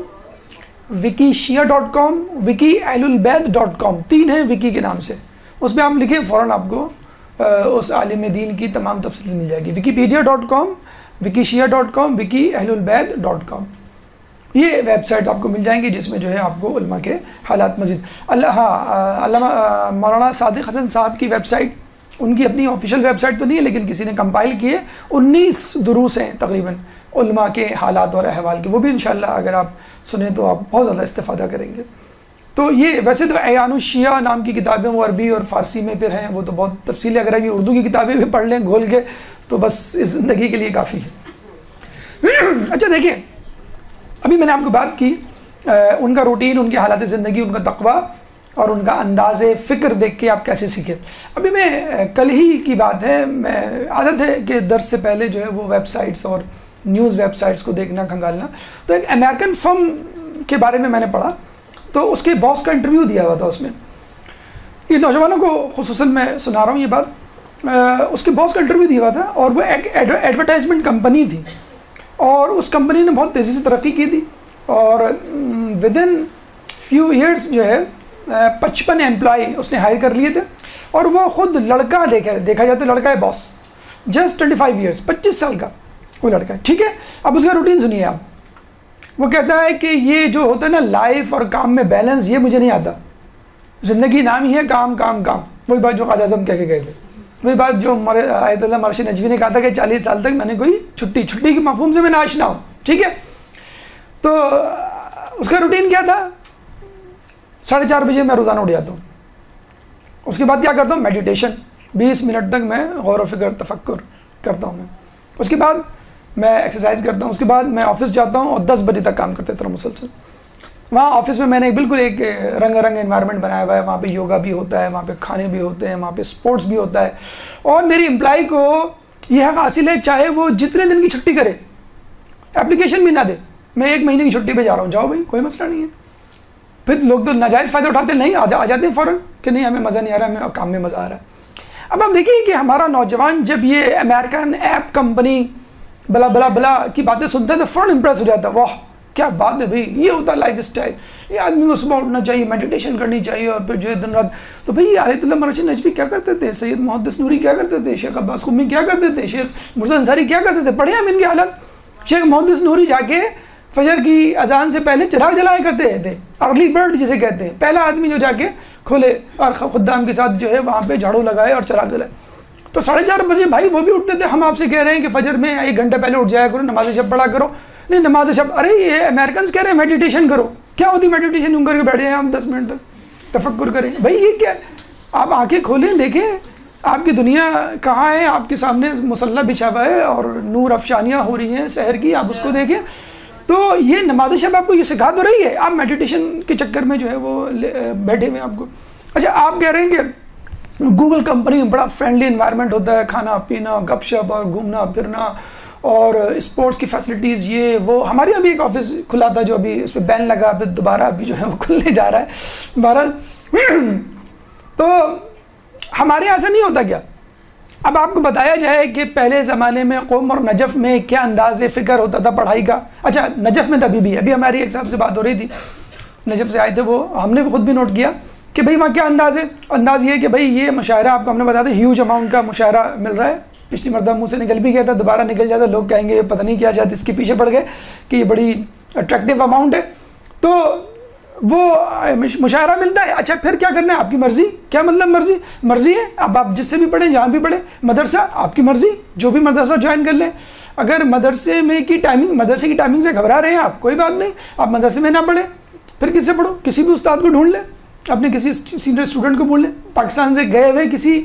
وکی شیعہ ڈاٹ کام، وکی اہل البیت ڈاٹ کام، تین ہیں وکی کے نام سے. اس میں آپ لکھیں فوراً آپ کو اس عالم دین کی تمام تفصیل مل جائے گی. وکیپیڈیا ڈاٹ کام، وکی شیعہ ڈاٹ کام، وکی اہل البیت ڈاٹ کام، یہ ویب سائٹ آپ کو مل جائیں گی جس میں جو ہے آپ کو علماء کے حالات مزید. اللہ ہاں علامہ مولانا صادق حسن صاحب کی ویب سائٹ، ان کی اپنی آفیشیل ویب سائٹ تو نہیں ہے لیکن کسی نے کمپائل کیے، انیس دروس ہیں تقریباً علماء کے حالات اور احوال کے، وہ بھی انشاءاللہ اگر آپ سنیں تو آپ بہت زیادہ استفادہ کریں گے. تو یہ ویسے تو عیان الشیعہ نام کی کتابیں وہ عربی اور فارسی میں پھر ہیں، وہ تو بہت تفصیل ہے، اگر آپ یہ اردو کی کتابیں بھی پڑھ لیں گھول کے تو بس اس زندگی کے لیے کافی ہے. اچھا دیکھیں، ابھی میں نے آپ کو بات کی ان کا روٹین، ان کے حالات زندگی، ان کا تقویٰ اور ان کا انداز فکر دیکھ کے آپ کیسے سیکھیں. ابھی میں کل ہی کی بات ہے، میں عادت ہے کہ درس سے پہلے جو ہے وہ ویب سائٹس اور نیوز ویب سائٹس کو دیکھنا کھنگالنا، تو ایک امریکن فرم کے بارے میں میں نے پڑھا، تو اس کے باس کا انٹرویو دیا ہوا تھا. اس میں یہ نوجوانوں کو خصوصاً میں سنا رہا ہوں یہ بات، اس کے باس کا انٹرویو دیا ہوا تھا، اور وہ ایک ایڈورٹائزمنٹ کمپنی تھی، اور اس کمپنی نے بہت تیزی سے ترقی کی تھی، اور ود ان فیو ایئرس جو ہے پچپن امپلائی اس نے ہائر کر لیے تھے، اور وہ خود لڑکا دیکھا دیکھا جاتا ہے، لڑکا ہے boss, just twenty five years, پچیس سال کا وہ لڑکا ہے. ٹھیک ہے، اب اس کا روٹین سنیے آپ. وہ کہتا ہے کہ یہ جو ہوتا ہے نا لائف اور کام میں بیلنس، یہ مجھے نہیں آتا، زندگی نام ہی ہے کام کام کام. وہی بات جو قائد اعظم کہہ کے گئے تھے، وہی بات جو آیت اللہ مرشد نجوی نے کہا تھا کہ چالیس سال تک میں نے کوئی چھٹی چھٹی کے مفہوم سے میں نہ آشنا ہوں. ٹھیک ہے، تو اس کا روٹین کیا تھا؟ ساڑھے چار بجے میں روزانہ اٹھ جاتا ہوں، اس کے بعد کیا کرتا ہوں؟ میڈیٹیشن، بیس منٹ تک میں غور و فکر تفکر کرتا ہوں میں. اس کے بعد میں ایکسرسائز کرتا ہوں، اس کے بعد میں آفس جاتا ہوں اور دس بجے تک کام کرتے رہتا ہوں مسلسل. وہاں آفس میں میں نے بالکل ایک رنگ رنگ انوائرمنٹ بنایا ہوا ہے، وہاں پہ یوگا بھی ہوتا ہے، وہاں پہ کھانے بھی ہوتے ہیں، وہاں پہ اسپورٹس بھی ہوتا ہے، اور میری امپلائی کو یہ حق حاصل ہے چاہے وہ جتنے دن کی چھٹی کرے، اپلیکیشن بھی نہ دے، میں ایک مہینے کی چھٹی پہ جا رہا ہوں، جاؤ بھائی کوئی مسئلہ نہیں ہے. پھر لوگ تو ناجائز فائدہ اٹھاتے نہیں، آ جاتے ہیں فوراً کہ نہیں ہمیں مزہ نہیں آ رہا، ہمیں کام میں مزہ آ رہا ہے. اب آپ دیکھیے کہ ہمارا نوجوان جب یہ امریکن ایپ کمپنی بلا بلا بلا کی باتیں سنتا ہے تو فوراً امپریس ہو جاتا ہے, واہ کیا بات ہے بھائی, یہ ہوتا ہے لائف اسٹائل, یہ آدمی کو صبح اٹھنا چاہیے, میڈیٹیشن کرنی چاہیے, اور پھر جو ہے دن رات. تو بھائی آیت اللہ مرشد نجفی کیا کرتے تھے, سید محدث نوری کیا کرتے تھے, شیخ عباس قمی کیا کرتے تھے, شیخ مرزا انصاری کیا کرتے تھے, پڑھے ہم ان کی حالت. شیخ محدث نوری جا کے فجر کی اذان سے پہلے چراغ جلایا کرتے تھے, ارلی برڈ جسے کہتے ہیں, پہلا آدمی جو جا کے کھولے اور خدام کے ساتھ جو ہے وہاں پہ جھاڑو لگائے اور چراغ جلائے. تو ساڑھے چار بجے بھائی وہ بھی اٹھتے تھے. ہم آپ سے کہہ رہے ہیں کہ فجر میں ایک گھنٹہ پہلے اٹھ جایا کرو, نماز شب پڑھا کرو. نہیں نماز شب, ارے یہ امریکنز کہہ رہے ہیں میڈیٹیشن کرو. کیا ہوتی میڈیٹیشن, یوں کر کے بیٹھ جائیں ہم دس منٹ تک تفکر کریں. بھائی یہ کیا ہے, آپ آنکھیں کھولیں دیکھیں آپ کی دنیا کہاں ہے, آپ کے سامنے مسلح بچھا ہوا ہے اور نور افشانیاں ہو رہی ہیں سحر کی, آپ اس کو دیکھیں. تو یہ نماز شب آپ کو یہ سکھا تو رہی ہے, آپ میڈیٹیشن کے چکر میں جو ہے وہ بیٹھے ہوئے آپ کو. اچھا آپ کہہ رہے ہیں کہ گوگل کمپنی میں بڑا فرینڈلی انوائرمنٹ ہوتا ہے, کھانا پینا گپ شپ اور گھومنا پھرنا اور اسپورٹس کی فیسلٹیز یہ وہ. ہمارے یہاں بھی ایک آفس کھلا تھا جو ابھی اس پہ بین لگا, پھر دوبارہ ابھی جو ہے وہ کھلنے جا رہا ہے بہرحال. تو ہمارے یہاں ایسا نہیں ہوتا کیا. اب آپ کو بتایا جائے کہ پہلے زمانے میں قوم اور نجف میں کیا انداز فکر ہوتا تھا پڑھائی کا. اچھا نجف میں تو ابھی بھی, ابھی ہماری ایک صاحب سے بات ہو رہی تھی, نجف سے آئے تھے وہ, ہم نے خود بھی نوٹ کیا کہ بھئی وہاں کیا انداز ہے. انداز یہ ہے کہ بھئی یہ مشاعرہ آپ کو ہم نے بتا دیا ہیوج اماؤنٹ کا مشاعرہ مل رہا ہے. پچھلی مرتبہ منہ سے نکل بھی گیا تھا, دوبارہ نکل جاتا, لوگ کہیں گے پتہ نہیں کیا شاید اس کے پیچھے پڑ گئے کہ یہ بڑی اٹریکٹیو اماؤنٹ ہے. تو وہ مشاعرہ ملتا ہے. اچھا پھر کیا کرنا ہے, آپ کی مرضی. کیا مطلب مرضی, مرضی ہے اب آپ جس سے بھی پڑھیں جہاں بھی پڑھیں. مدرسہ آپ کی مرضی, جو بھی مدرسہ جوائن کر لیں. اگر مدرسے میں کی ٹائمنگ مدرسے کی ٹائمنگ سے گھبرا رہے ہیں آپ, کوئی بات نہیں, آپ مدرسے میں نہ پڑھیں, پھر کس سے پڑھو, کسی بھی استاد کو ڈھونڈ لیں, اپنے کسی سینئر اسٹوڈنٹ کو بول لیں, پاکستان سے گئے ہوئے کسی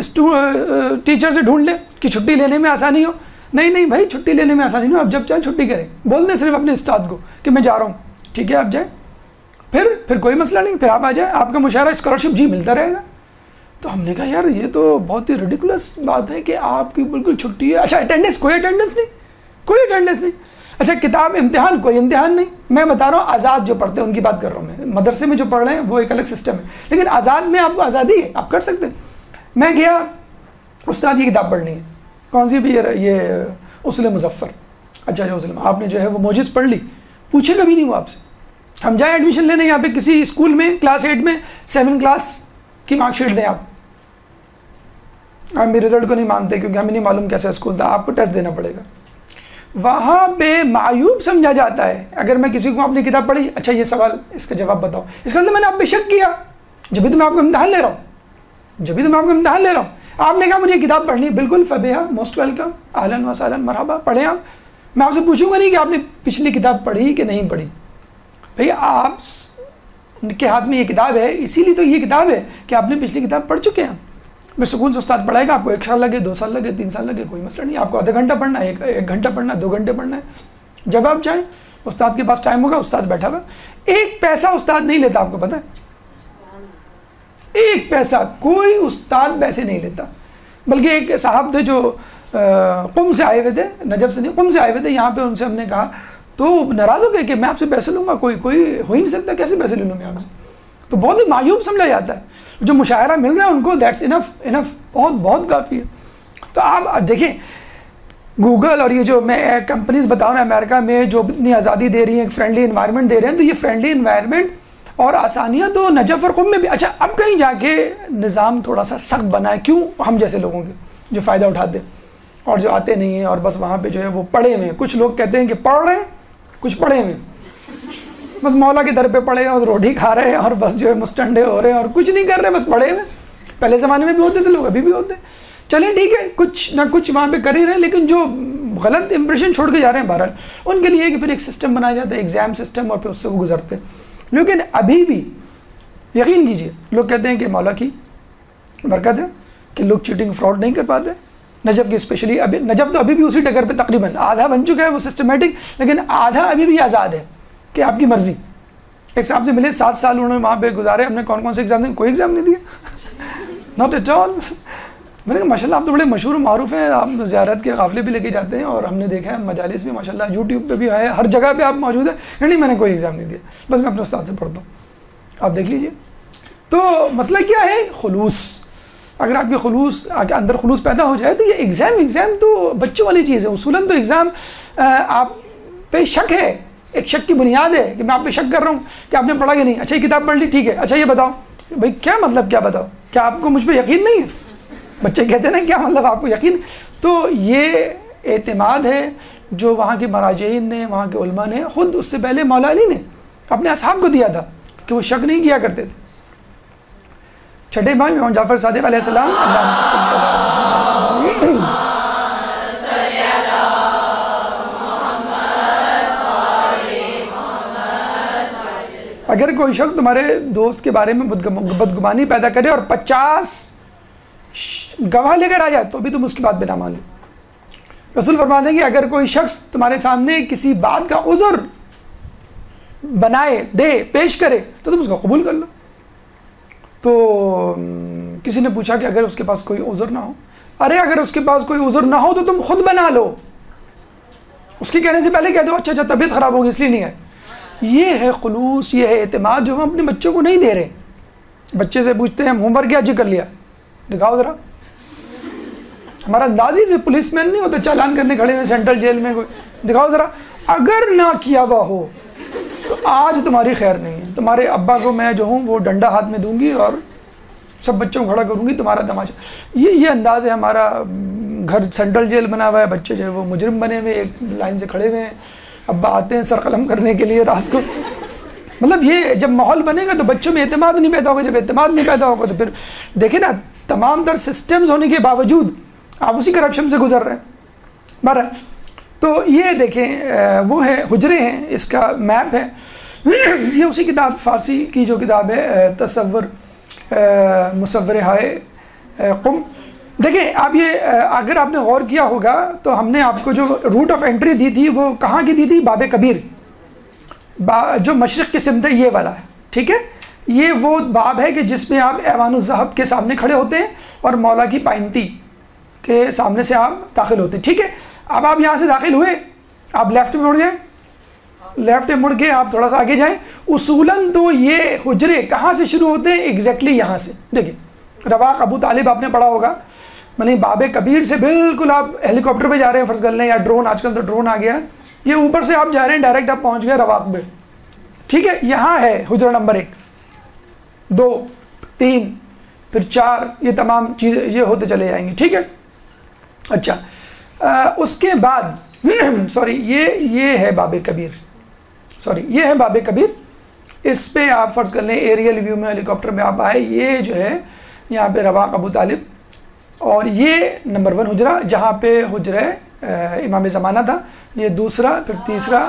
ٹیچر سے ڈھونڈ لیں کہ چھٹی لینے میں آسانی ہو. نہیں نہیں بھائی چھٹی لینے میں آسانی نہیں ہو, آپ جب چاہیں چھٹی کریں, بول دیں صرف اپنے استاد کو کہ میں جا رہا ہوں, ٹھیک ہے آپ جائیں, پھر پھر کوئی مسئلہ نہیں, پھر آپ آ جائیں, آپ کا مشاعرہ اسکالرشپ جی ملتا رہے گا. تو ہم نے کہا یار یہ تو بہت ہی ریڈیکولس بات ہے کہ آپ کی بالکل چھٹی ہے. اچھا اٹینڈنس, کوئی اٹینڈنس نہیں, کوئی اٹینڈنس نہیں. اچھا کتاب امتحان, کوئی امتحان نہیں. میں بتا رہا ہوں آزاد جو پڑھتے ہیں ان کی بات کر رہا ہوں میں, مدرسے میں جو پڑھ رہے ہیں وہ ایک الگ سسٹم ہے, لیکن آزاد میں آپ کو آزادی ہے, آپ کر سکتے ہیں. میں گیا, استاد یہ کتاب پڑھنی ہے, کون سی بھی, یہ اصول مظفر. اچھا جو اصول آپ نے جو ہے وہ موجز پڑھ لی, پوچھے کبھی نہیں وہ آپ سے. ہم جائیں ایڈمیشن لینے یہاں پہ کسی اسکول میں, کلاس ایٹ میں سیون کلاس کی مارک شیٹ دیں آپ, ہم بھی رزلٹ کو نہیں مانتے کیونکہ ہمیں نہیں معلوم کیسا اسکول تھا, آپ کو ٹیسٹ دینا پڑے گا. وہاں پہ معیوب سمجھا جاتا ہے اگر میں کسی کو اپنی کتاب پڑھی, اچھا یہ سوال اس کا جواب بتاؤ, اس کا مطلب میں نے آپ پہ شک کیا, جبھی تو میں آپ کو امتحان لے رہا ہوں, جبھی تو میں آپ کو امتحان لے رہا ہوں. آپ نے کہا مجھے یہ کتاب پڑھنی ہے, بالکل فبیہا, موسٹ ویلکم, اہلاً و سہلاً, مرحبا, پڑھیں آپ. میں آپ سے پوچھوں گا نہیں کہ آپ نے پچھلی کتاب پڑھی کہ نہیں پڑھی. بھئی آپ کے ہاتھ میں یہ کتاب ہے, اسی لیے تو یہ کتاب ہے کہ آپ نے پچھلی کتاب پڑھ چکے ہیں. میں سکون سے استاد پڑھائے گا, آپ کو ایک سال لگے, دو سال لگے, تین سال لگے, کوئی مسئلہ نہیں. آپ کو آدھا گھنٹہ پڑھنا ہے, ایک گھنٹہ پڑھنا ہے, دو گھنٹے پڑھنا ہے, جب آپ چاہیں. استاد کے پاس ٹائم ہوگا, استاد بیٹھا ہوا, ایک پیسہ استاد نہیں لیتا, آپ کو پتہ ہے, ایک پیسہ کوئی استاد پیسے نہیں لیتا. بلکہ ایک صاحب تھے جو قم سے آئے ہوئے تھے, نجف سے نہیں, قم سے آئے ہوئے تھے یہاں پہ, ان سے ہم نے کہا تو ناراض ہو گئے کہ میں آپ سے پیسے لوں گا, کوئی کوئی ہو ہی نہیں سکتا, کیسے پیسے لے لوں میں آپ سے. تو بہت ہی معیوب سمجھا جاتا ہے. جو مشاعرہ مل رہا ہے ان کو دیٹس انف انف بہت بہت کافی ہے. تو آپ دیکھیں گوگل اور یہ جو میں کمپنیز بتاؤں نا امریکہ میں جو اتنی آزادی دے رہی ہیں, ایک فرینڈلی انوائرمنٹ دے رہے ہیں, تو یہ فرینڈلی انوائرمنٹ اور آسانیاں تو نجف اور قم میں بھی. اچھا اب کہیں جا کے نظام تھوڑا سا سخت بنا ہے, کیوں, ہم جیسے لوگوں کے جو فائدہ اٹھاتے ہیں اور جو آتے نہیں ہیں اور بس وہاں پہ جو ہے وہ پڑھے ہوئے ہیں. کچھ لوگ کہتے ہیں کہ پڑھ رہے ہیں, کچھ پڑھے ہوئے ہیں, بس مولا کے در پہ پڑھے ہیں اور روٹی کھا رہے ہیں اور بس جو ہے مستنڈے ہو رہے ہیں اور کچھ نہیں کر رہے, بس پڑھے ہوئے. پہلے زمانے میں بھی ہوتے تھے لوگ, ابھی بھی ہوتے ہیں. چلیں ٹھیک ہے, کچھ نہ کچھ وہاں پہ کر ہی رہے ہیں, لیکن جو غلط امپریشن چھوڑ کے جا رہے ہیں بہرحال ان کے لیے کہ پھر ایک سسٹم بنایا جاتا ہے, ایگزام سسٹم, اور پھر اس سے وہ گزرتے ہیں. لیکن ابھی بھی یقین کیجئے لوگ کہتے ہیں کہ مولا کی برکت ہے کہ لوگ چیٹنگ فراڈ نہیں کر پاتے. نجف کی اسپیشلی, ابھی نجف تو ابھی بھی اسی ٹکر پہ تقریباً آدھا بن چکا ہے وہ سسٹمیٹک, لیکن آدھا ابھی بھی آزاد ہے کہ آپ کی مرضی. ایک صاحب سے ملے, سات سال انہوں نے وہاں پہ گزارے, ہم نے کون کون سے ایگزام دیں, کوئی ایگزام نہیں دیا, ناٹ ایٹ آل. میں نے کہا ماشاء اللہ آپ تو بڑے مشہور و معروف ہیں, آپ زیارت کے قافلے بھی لے کے جاتے ہیں اور ہم نے دیکھا ہے مجالس بھی ماشاء اللہ یوٹیوب پہ بھی ہے, ہر جگہ پہ آپ موجود ہیں. نہیں میں نے کوئی ایگزام نہیں دیا, بس میں اپنے استاد سے پڑھتا ہوں, آپ دیکھ لیجئے. تو مسئلہ کیا ہے, خلوص. اگر آپ کے خلوص اندر خلوص پیدا ہو جائے تو یہ ایگزام ایگزام تو بچوں والی چیز ہے. اصولاً تو ایگزام آپ پہ شک ہے, ایک شک کی بنیاد ہے کہ میں آپ پہ شک کر رہا ہوں کہ آپ نے پڑھا کہ نہیں. اچھا یہ کتاب پڑھ لی, ٹھیک ہے, اچھا یہ بتاؤ بھائی کیا مطلب, کیا بتاؤ, کیا آپ کو مجھ پہ یقین نہیں ہے؟ بچے کہتے ہیں نا کیا مطلب آپ کو یقین. تو یہ اعتماد ہے جو وہاں کے مراجعین نے, وہاں کے علماء نے, خود اس سے پہلے مولا علی نے اپنے اصحاب کو دیا تھا کہ وہ شک نہیں کیا کرتے تھے. چھٹے امام امام جعفر صادق علیہ السلام, اگر کوئی شخص تمہارے دوست کے بارے میں بدگمانی پیدا کرے اور پچاس گواہ لے کر آ جائے تو بھی تم اس کی بات پہ نہ مان لو. رسول فرماتے ہیں کہ اگر کوئی شخص تمہارے سامنے کسی بات کا عذر بنائے, دے, پیش کرے تو تم اس کو قبول کر لو. تو کسی نے پوچھا کہ اگر اس کے پاس کوئی عذر نہ ہو, ارے اگر اس کے پاس کوئی عذر نہ ہو تو تم خود بنا لو, اس کے کہنے سے پہلے کہہ دو اچھا اچھا طبیعت خراب ہوگی اس لیے نہیں ہے. یہ ہے خلوص, یہ ہے اعتماد جو ہم اپنے بچوں کو نہیں دے رہے. بچے سے پوچھتے ہیں منہ بھر کے حج کر لیا, دکھاؤ ذرا. ہمارا انداز ہی پولیس مین نہیں ہوتا چالان کرنے کھڑے ہوئے سینٹرل جیل میں, کوئی دکھاؤ ذرا. اگر نہ کیا ہوا ہو تو آج تمہاری خیر نہیں ہے. تمہارے ابا کو میں جو ہوں وہ ڈنڈا ہاتھ میں دوں گی اور سب بچوں کو کھڑا کروں گی تمہارا تماشا. یہ یہ انداز ہے ہمارا. گھر سینٹرل جیل بنا ہوا ہے, بچے جو ہے وہ مجرم بنے ہوئے ایک لائن سے کھڑے ہوئے ہیں, ابا آتے ہیں سر قلم کرنے کے لیے رات کو. مطلب یہ جب ماحول بنے گا تو بچوں میں اعتماد نہیں پیدا ہوگا, جب اعتماد نہیں پیدا ہوگا تو پھر دیکھیں نا تمام تر سسٹمز ہونے کے باوجود آپ اسی کرپشن سے گزر رہے ہیں. بہرحال تو یہ دیکھیں وہ ہے حجرے ہیں, اس کا میپ ہے. یہ اسی کتاب فارسی کی جو کتاب ہے تصور مصور ہائے قم. دیکھیں آپ یہ اگر آپ نے غور کیا ہوگا تو ہم نے آپ کو جو روٹ آف انٹری دی تھی وہ کہاں کی دی تھی؟ باب کبیر, جو مشرق کی سمت ہے یہ والا ہے, ٹھیک ہے. یہ وہ باب ہے کہ جس میں آپ ایوان الذہب کے سامنے کھڑے ہوتے ہیں اور مولا کی پائنتی کے سامنے سے آپ داخل ہوتے ہیں, ٹھیک ہے. اب آپ یہاں سے داخل ہوئے, آپ لیفٹ میں مڑ جائیں, لیفٹ میں مڑ کے آپ تھوڑا سا آگے جائیں. اصولاً تو یہ حجرے کہاں سے شروع ہوتے ہیں؟ ایگزیکٹلی یہاں سے. دیکھیں رواق ابو طالب آپ نے پڑھا ہوگا, یعنی باب کبیر سے بالکل آپ ہیلی کاپٹر پہ جا رہے ہیں فرض کر لیں, یا ڈرون, آج کل تو ڈرون آ گیا ہے, یہ اوپر سے آپ جا رہے ہیں ڈائریکٹ آپ پہنچ گئے رواق پہ, ٹھیک ہے. یہاں ہے حجرہ نمبر ایک, دو, تین, پھر چار, یہ تمام چیزیں یہ ہوتے چلے جائیں گے, ٹھیک ہے. اچھا آ, اس کے بعد سوری یہ یہ ہے باب کبیر, سوری یہ ہے باب کبیر. اس پہ آپ فرض کر لیں ایریل ویو میں ہیلی کاپٹر میں آپ آئے, یہ جو ہے یہاں پہ رواق ابو طالب, اور یہ نمبر ون حجرہ جہاں پہ حجرہ امام زمانہ تھا. یہ دوسرا, پھر تیسرا,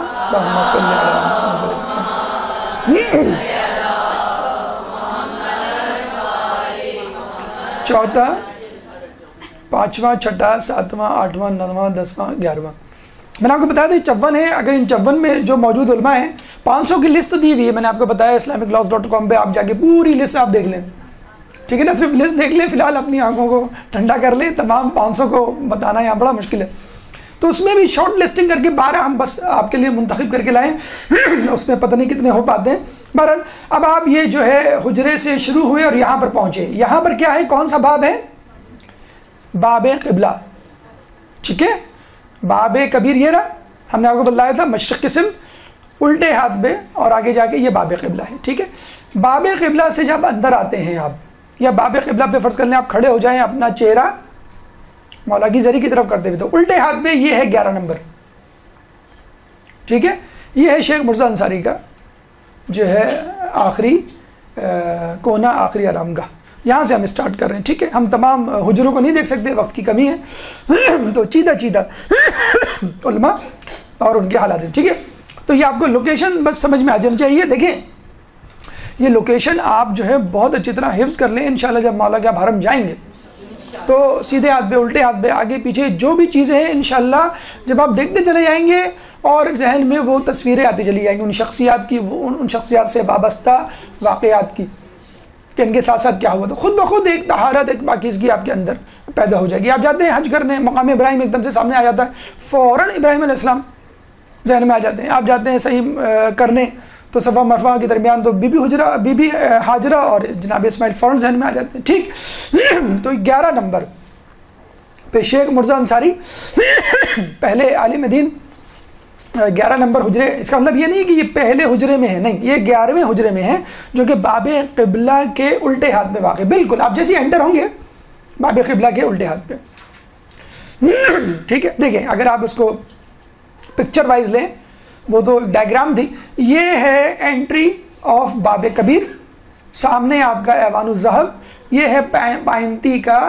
چوتھا, پانچواں, چھٹا, ساتواں, آٹھواں, نواں, دسواں, گیارہواں. میں نے آپ کو بتایا تھا چون ہے. اگر ان چون میں جو موجود علماء ہیں, پانچ سو کی لسٹ دی ہوئی ہے, میں نے آپ کو بتایا اسلامک لاس ڈاٹ کام پہ آپ جا کے پوری لسٹ آپ دیکھ لیں, ٹھیک ہے نا. صرف لسٹ دیکھ لیں, فی الحال اپنی آنکھوں کو ٹھنڈا کر لیں. تمام پانچ سو کو بتانا یہاں بڑا مشکل ہے, تو اس میں بھی شارٹ لسٹنگ کر کے بارہ ہم بس آپ کے لیے منتخب کر کے لائیں. اس میں پتہ نہیں کتنے ہو پاتے ہیں. بہرحال اب آپ یہ جو ہے حجرے سے شروع ہوئے اور یہاں پر پہنچے. یہاں پر کیا ہے, کون سا باب ہے؟ باب قبلہ, ٹھیک ہے. باب کبیر یہ رہا, ہم نے آپ کو بتلایا تھا مشرق کی سمت الٹے ہاتھ پہ, اور آگے جا کے یہ باب قبلہ ہے, ٹھیک ہے. باب قبلہ سے جب اندر آتے ہیں آپ, یا باب قبلہ پہ فرض کر لیں آپ کھڑے ہو جائیں اپنا چہرہ مولا کی زری کی طرف کرتے ہوئے, تو الٹے ہاتھ پہ یہ ہے گیارہ نمبر, ٹھیک ہے. یہ ہے شیخ مرزا انصاری کا جو ہے آخری کونا, آخری آرام گاہ. یہاں سے ہم اسٹارٹ کر رہے ہیں, ٹھیک ہے. ہم تمام حجروں کو نہیں دیکھ سکتے, وقت کی کمی ہے, تو چیدہ چیدہ علماء اور ان کے حالات ہیں, ٹھیک ہے. تو یہ آپ کو لوکیشن بس سمجھ میں آ جانی چاہیے. دیکھیں یہ لوکیشن آپ جو ہے بہت اچھی طرح حفظ کر لیں. انشاءاللہ جب مولا کے آپ حرم جائیں گے تو سیدھے ہاتھ پہ, الٹے ہاتھ پہ, آگے پیچھے جو بھی چیزیں ہیں انشاءاللہ جب آپ دیکھتے چلے جائیں گے اور ذہن میں وہ تصویریں آتی چلی جائیں گی ان شخصیات کی, ان شخصیات سے وابستہ واقعات کی کہ ان کے ساتھ ساتھ کیا ہوا. تو خود بخود ایک طہارت, ایک پاکیزگی آپ کے اندر پیدا ہو جائے گی. آپ جاتے ہیں حج کرنے, مقام ابراہیم ایک دم سے سامنے آ جاتا ہے, فوراً ابراہیم علیہ السلام ذہن میں آ جاتے ہیں. آپ جاتے ہیں صحیح کرنے تو صفا مرفا کے درمیان تو بی بی حجرہ بی بی حاجرہ اور جناب اسماعیل فوراً ذہن میں آ جاتے ہیں. ٹھیک. تو گیارہ نمبر پہ شیخ مرزا انصاری پہلے عالم دین گیارہ نمبر حجرے. اس کا مطلب یہ نہیں کہ یہ پہلے حجرے میں ہے, نہیں, یہ گیارہویں حجرے میں ہے جو کہ باب قبلہ کے الٹے ہاتھ میں واقع. بالکل آپ جیسے انٹر ہوں گے باب قبلہ کے الٹے ہاتھ پہ. ٹھیک ہے. دیکھیں اگر آپ اس کو پکچر وائز لیں, وہ تو ڈائیگرام تھی, یہ ہے انٹری آف باب کبیر, سامنے آپ کا ایوان الذہب, یہ ہے پائنتی کا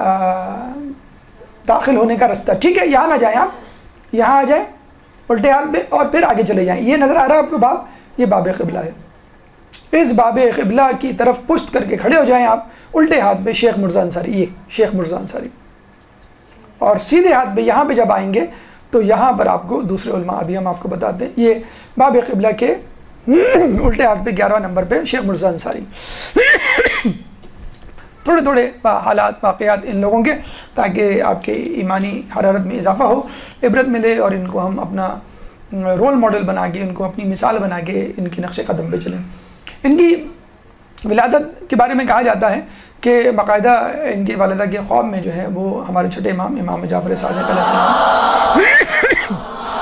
داخل ہونے کا رستہ. ٹھیک ہے. یہاں نہ جائیں آپ, یہاں آ جائیں الٹے ہاتھ پہ اور پھر آگے چلے جائیں. یہ نظر آ رہا ہے آپ کو باب, یہ باب قبلہ ہے. اس باب قبلہ کی طرف پشت کر کے کھڑے ہو جائیں آپ, الٹے ہاتھ پہ شیخ مرزا انصاری, یہ شیخ مرزا انصاری, اور سیدھے ہاتھ پہ یہاں پہ جب آئیں گے تو یہاں پر آپ کو دوسرے علماء ابھی ہم آپ کو بتاتے ہیں, یہ باب قبلہ کے الٹے ہاتھ پہ گیارہواں نمبر پہ شیخ مرزا انصاری. تھوڑے تھوڑے حالات واقعات ان لوگوں کے, تاکہ آپ کے ایمانی حرارت میں اضافہ ہو, عبرت ملے, اور ان کو ہم اپنا رول ماڈل بنا کے, ان کو اپنی مثال بنا کے ان کے نقش قدم پہ چلیں. ان کی ولادت کے بارے میں کہا جاتا ہے کہ باقاعدہ ان کی والدہ کے خواب میں جو ہے وہ ہمارے چھٹے امام امام جعفر صادق علیہ السلام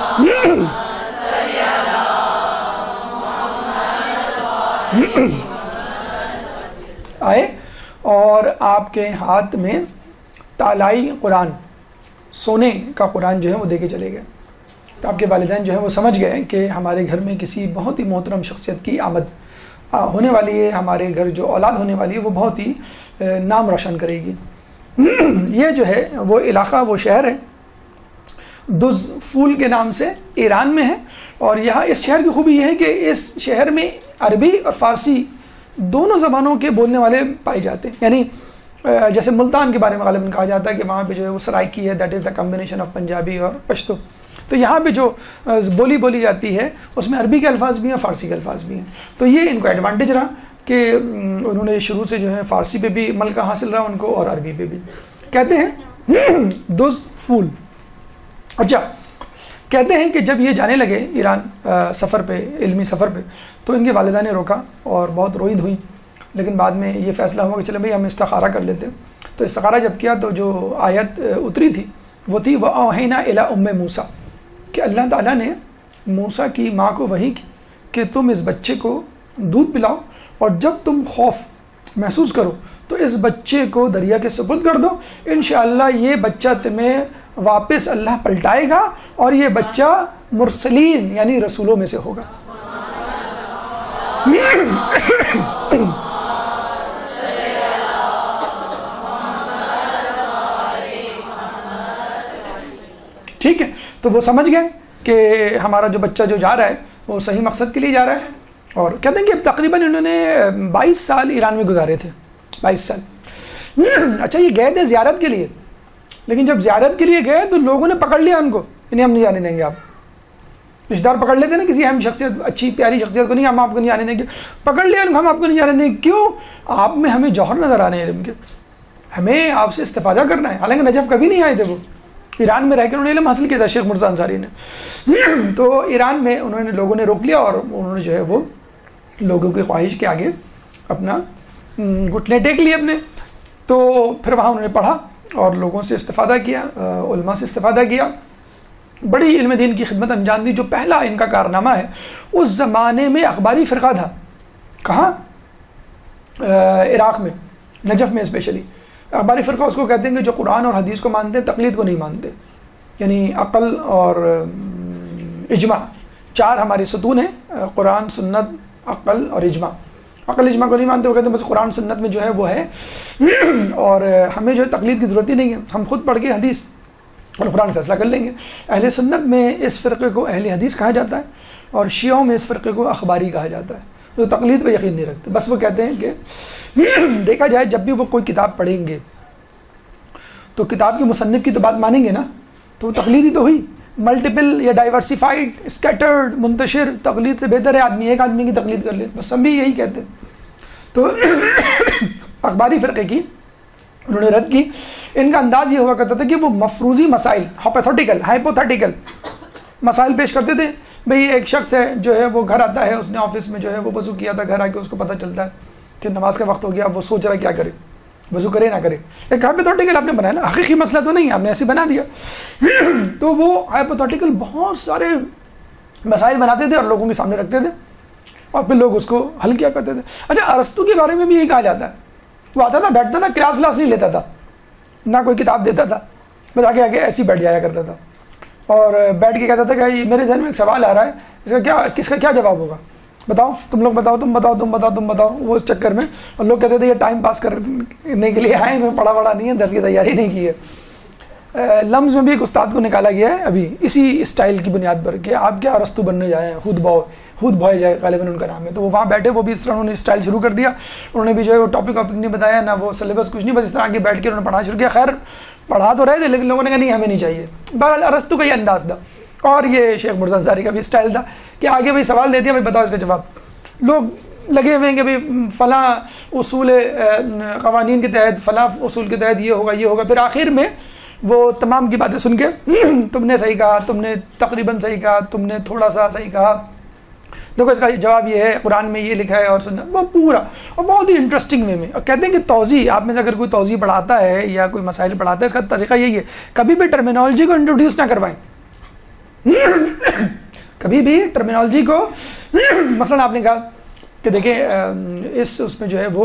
آئے اور آپ کے ہاتھ میں تالائی قرآن, سونے کا قرآن جو ہے وہ دے کے چلے گئے. تو آپ کے والدین جو ہے وہ سمجھ گئے کہ ہمارے گھر میں کسی بہت ہی محترم شخصیت کی آمد ہونے والی ہے, ہمارے گھر جو اولاد ہونے والی ہے وہ بہت ہی نام روشن کرے گی. یہ جو ہے وہ علاقہ, وہ شہر ہے دز پھول کے نام سے, ایران میں ہے. اور یہاں اس شہر کی خوبی یہ ہے کہ اس شہر میں عربی اور فارسی دونوں زبانوں کے بولنے والے پائے جاتے ہیں. یعنی جیسے ملتان کے بارے میں غالباً کہا جاتا ہے کہ وہاں پہ جو ہے وہ سرائکی ہے, that is the combination of Punjabi اور پشتو. تو یہاں پہ جو بولی بولی جاتی ہے اس میں عربی کے الفاظ بھی ہیں, فارسی کے الفاظ بھی ہیں. تو یہ ان کو ایڈوانٹیج رہا کہ انہوں نے شروع سے جو ہے فارسی پہ بھی ملکہ حاصل رہا ان کو, اور عربی پہ بھی. کہتے ہیں دز پھول. اچھا, کہتے ہیں کہ جب یہ جانے لگے ایران سفر پہ, علمی سفر پہ, تو ان کے والدہ نے روکا اور بہت روئید ہوئی. لیکن بعد میں یہ فیصلہ ہوا کہ چلے بھائی ہم استخارہ کر لیتے. تو استخارہ جب کیا تو جو آیت اتری تھی وہ تھی وَأَوْحَيْنَا إِلَىٰ أُمِّ مُوسَىٰ, کہ اللہ تعالیٰ نے موسیٰ کی ماں کو وحی کی کہ تم اس بچے کو دودھ پلاؤ, اور جب تم خوف محسوس کرو تو اس بچے کو دریا کے سپرد کر دو, انشاءاللہ یہ بچہ تمہیں واپس اللہ پلٹائے گا, اور یہ بچہ مرسلین یعنی رسولوں میں سے ہوگا. ٹھیک ہے. تو وہ سمجھ گئے کہ ہمارا جو بچہ جو جا رہا ہے وہ صحیح مقصد کے لیے جا رہا ہے. اور کہتے ہیں کہ تقریباً انہوں نے بائیس سال ایران میں گزارے تھے, بائیس سال. اچھا, یہ گئے تھے زیارت کے لیے, لیکن جب زیارت کے لیے گئے تو لوگوں نے پکڑ لیا ان کو, انہیں ہم نہیں جانے دیں گے. آپ رشتہ دار پکڑ لیتے نا کسی اہم شخصیت, اچھی پیاری شخصیت کو, نہیں ہم آپ کو نہیں آنے دیں گے. پکڑ لیا ہم آپ کو نہیں جانے دیں گے. کیوں؟ آپ میں ہمیں جوہر نظر آنے ہیں علم کے, ہمیں آپ سے استفادہ کرنا ہے. حالانکہ نجف کبھی نہیں آئے تھے, وہ ایران میں رہ کر انہوں نے علم حاصل کیا تھا شیخ مرزا انصاری نے. تو ایران میں انہوں نے لوگوں نے روک لیا, اور انہوں نے جو ہے وہ لوگوں کی خواہش کے آگے اپنا گھٹنے ٹیک لیے اپنے. تو پھر وہاں انہوں نے پڑھا اور لوگوں سے استفادہ کیا, علماء سے استفادہ کیا, بڑی علم دین کی خدمت انجام دی. جو پہلا ان کا کارنامہ ہے, اس زمانے میں اخباری فرقہ تھا. کہاں؟ عراق میں, نجف میں اسپیشلی. اخباری فرقہ اس کو کہتے ہیں کہ جو قرآن اور حدیث کو مانتے ہیں, تقلید کو نہیں مانتے. یعنی عقل اور اجماع, چار ہمارے ستون ہیں, قرآن, سنت, عقل اور اجماع. عقل اجماع کو نہیں مانتے, وہ کہتے ہیں بس قرآن سنت میں جو ہے وہ ہے, اور ہمیں جو ہے تقلید کی ضرورت ہی نہیں ہے, ہم خود پڑھ کے حدیث اور قرآن فیصلہ کر لیں گے. اہل سنت میں اس فرقے کو اہل حدیث کہا جاتا ہے, اور شیعوں میں اس فرقے کو اخباری کہا جاتا ہے, جو تقلید پہ یقین نہیں رکھتے. بس وہ کہتے ہیں کہ دیکھا جائے جب بھی وہ کوئی کتاب پڑھیں گے تو کتاب کے مصنف کی تو بات مانیں گے نا, تو وہ تقلید ہی تو ہوئی. ملٹیپل یا ڈائیورسیفائڈ, اسکیٹرڈ, منتشر تقلید سے بہتر ہے آدمی ایک آدمی کی تقلید کر لے. بس ہم بھی یہی کہتے ہیں. تو اخباری فرقے کی انہوں نے رد کی. ان کا انداز یہ ہوا کرتا تھا کہ وہ مفروضی مسائل, ہائپوتھیٹیکل ہائپوتھیٹیکل مسائل پیش کرتے تھے. بھئی ایک شخص ہے جو ہے وہ گھر آتا ہے, اس نے آفس میں جو ہے وہ وضو کیا تھا, گھر آ کے اس کو پتہ چلتا ہے کہ نماز کا وقت ہو گیا, وہ سوچ رہا ہے کیا کرے, وضو کرے نہ کرے. ایک ہائپوتھیٹیکل آپ نے بنایا نا, حقیقی مسئلہ تو نہیں ہے, آپ نے ایسے بنا دیا. تو وہ ہائپوتھیٹیکل بہت سارے مسائل بناتے تھے اور لوگوں کے سامنے رکھتے تھے اور پھر لوگ اس کو حل کیا کرتے تھے. اچھا ارسطو کے بارے میں بھی یہی کہا جاتا ہے, وہ آتا تھا, بیٹھتا تھا, کلاس ولاس نہیں لیتا تھا, نہ کوئی کتاب دیتا تھا, بس آگے آگے ایسے ہی بیٹھ جایا کرتا تھا اور بیٹھ کے کہتا تھا کہ میرے ذہن میں ایک سوال آ رہا ہے, اس کا کیا کس کا کیا جواب ہوگا, بتاؤ تم لوگ بتاؤ, تم بتاؤ, تم بتاؤ, تم بتاؤ. وہ اس چکر میں, اور لوگ کہتے تھے یہ ٹائم پاس کرنے کے لیے آئے, میں پڑھا پڑھا نہیں ہے, درس کی تیاری نہیں کی ہے. لمز میں بھی ایک استاد کو نکالا گیا ہے ابھی اسی اسٹائل کی بنیاد پر کہ آپ کیا ارسطو بننے جائیں, خود باؤ خود بھوئے جائے غالباً ان کا نام ہے. تو وہ وہاں بیٹھے, وہ بھی اس طرح انہوں نے اسٹائل شروع کر دیا. انہوں نے بھی جو ہے وہ ٹاپک واپک نہیں بتایا, نہ وہ سلیبس کچھ نہیں, بس اس طرح آگے بیٹھ کے انہوں نے پڑھانا شروع کیا. خیر پڑھا تو رہے تھے لیکن لوگوں نے کہا نہیں ہمیں نہیں چاہیے. بہرحال ارسطو کا یہ انداز تھا اور یہ شیخ مرزا انصاری کا بھی اسٹائل تھا کہ آگے بھائی سوال دیتے ہیں, بھائی بتاؤ اس کا جواب. لوگ لگے ہوئے ہیں کہ بھائی فلاں اصول قوانین کے تحت, فلاں اصول کے تحت یہ ہوگا یہ ہوگا. پھر آخر میں وہ تمام کی باتیں سن کے تم نے صحیح کہا, تم نے تقریباً صحیح کہا, تم نے تھوڑا سا صحیح کہا, دیکھو اس کا جواب یہ ہے, قرآن میں یہ لکھا ہے, اور سننا وہ پورا اور بہت ہی انٹرسٹنگ وے میں. اور کہتے ہیں کہ توضیح, آپ میں سے اگر کوئی توضیح پڑھاتا ہے یا کوئی مسائل پڑھاتا ہے, اس کا طریقہ یہی ہے کبھی بھی ٹرمینالوجی کو انٹروڈیوس نہ کروائیں. کبھی بھی ٹرمینالوجی کو مثلاً آپ نے کہا کہ دیکھیں اس اس میں جو ہے وہ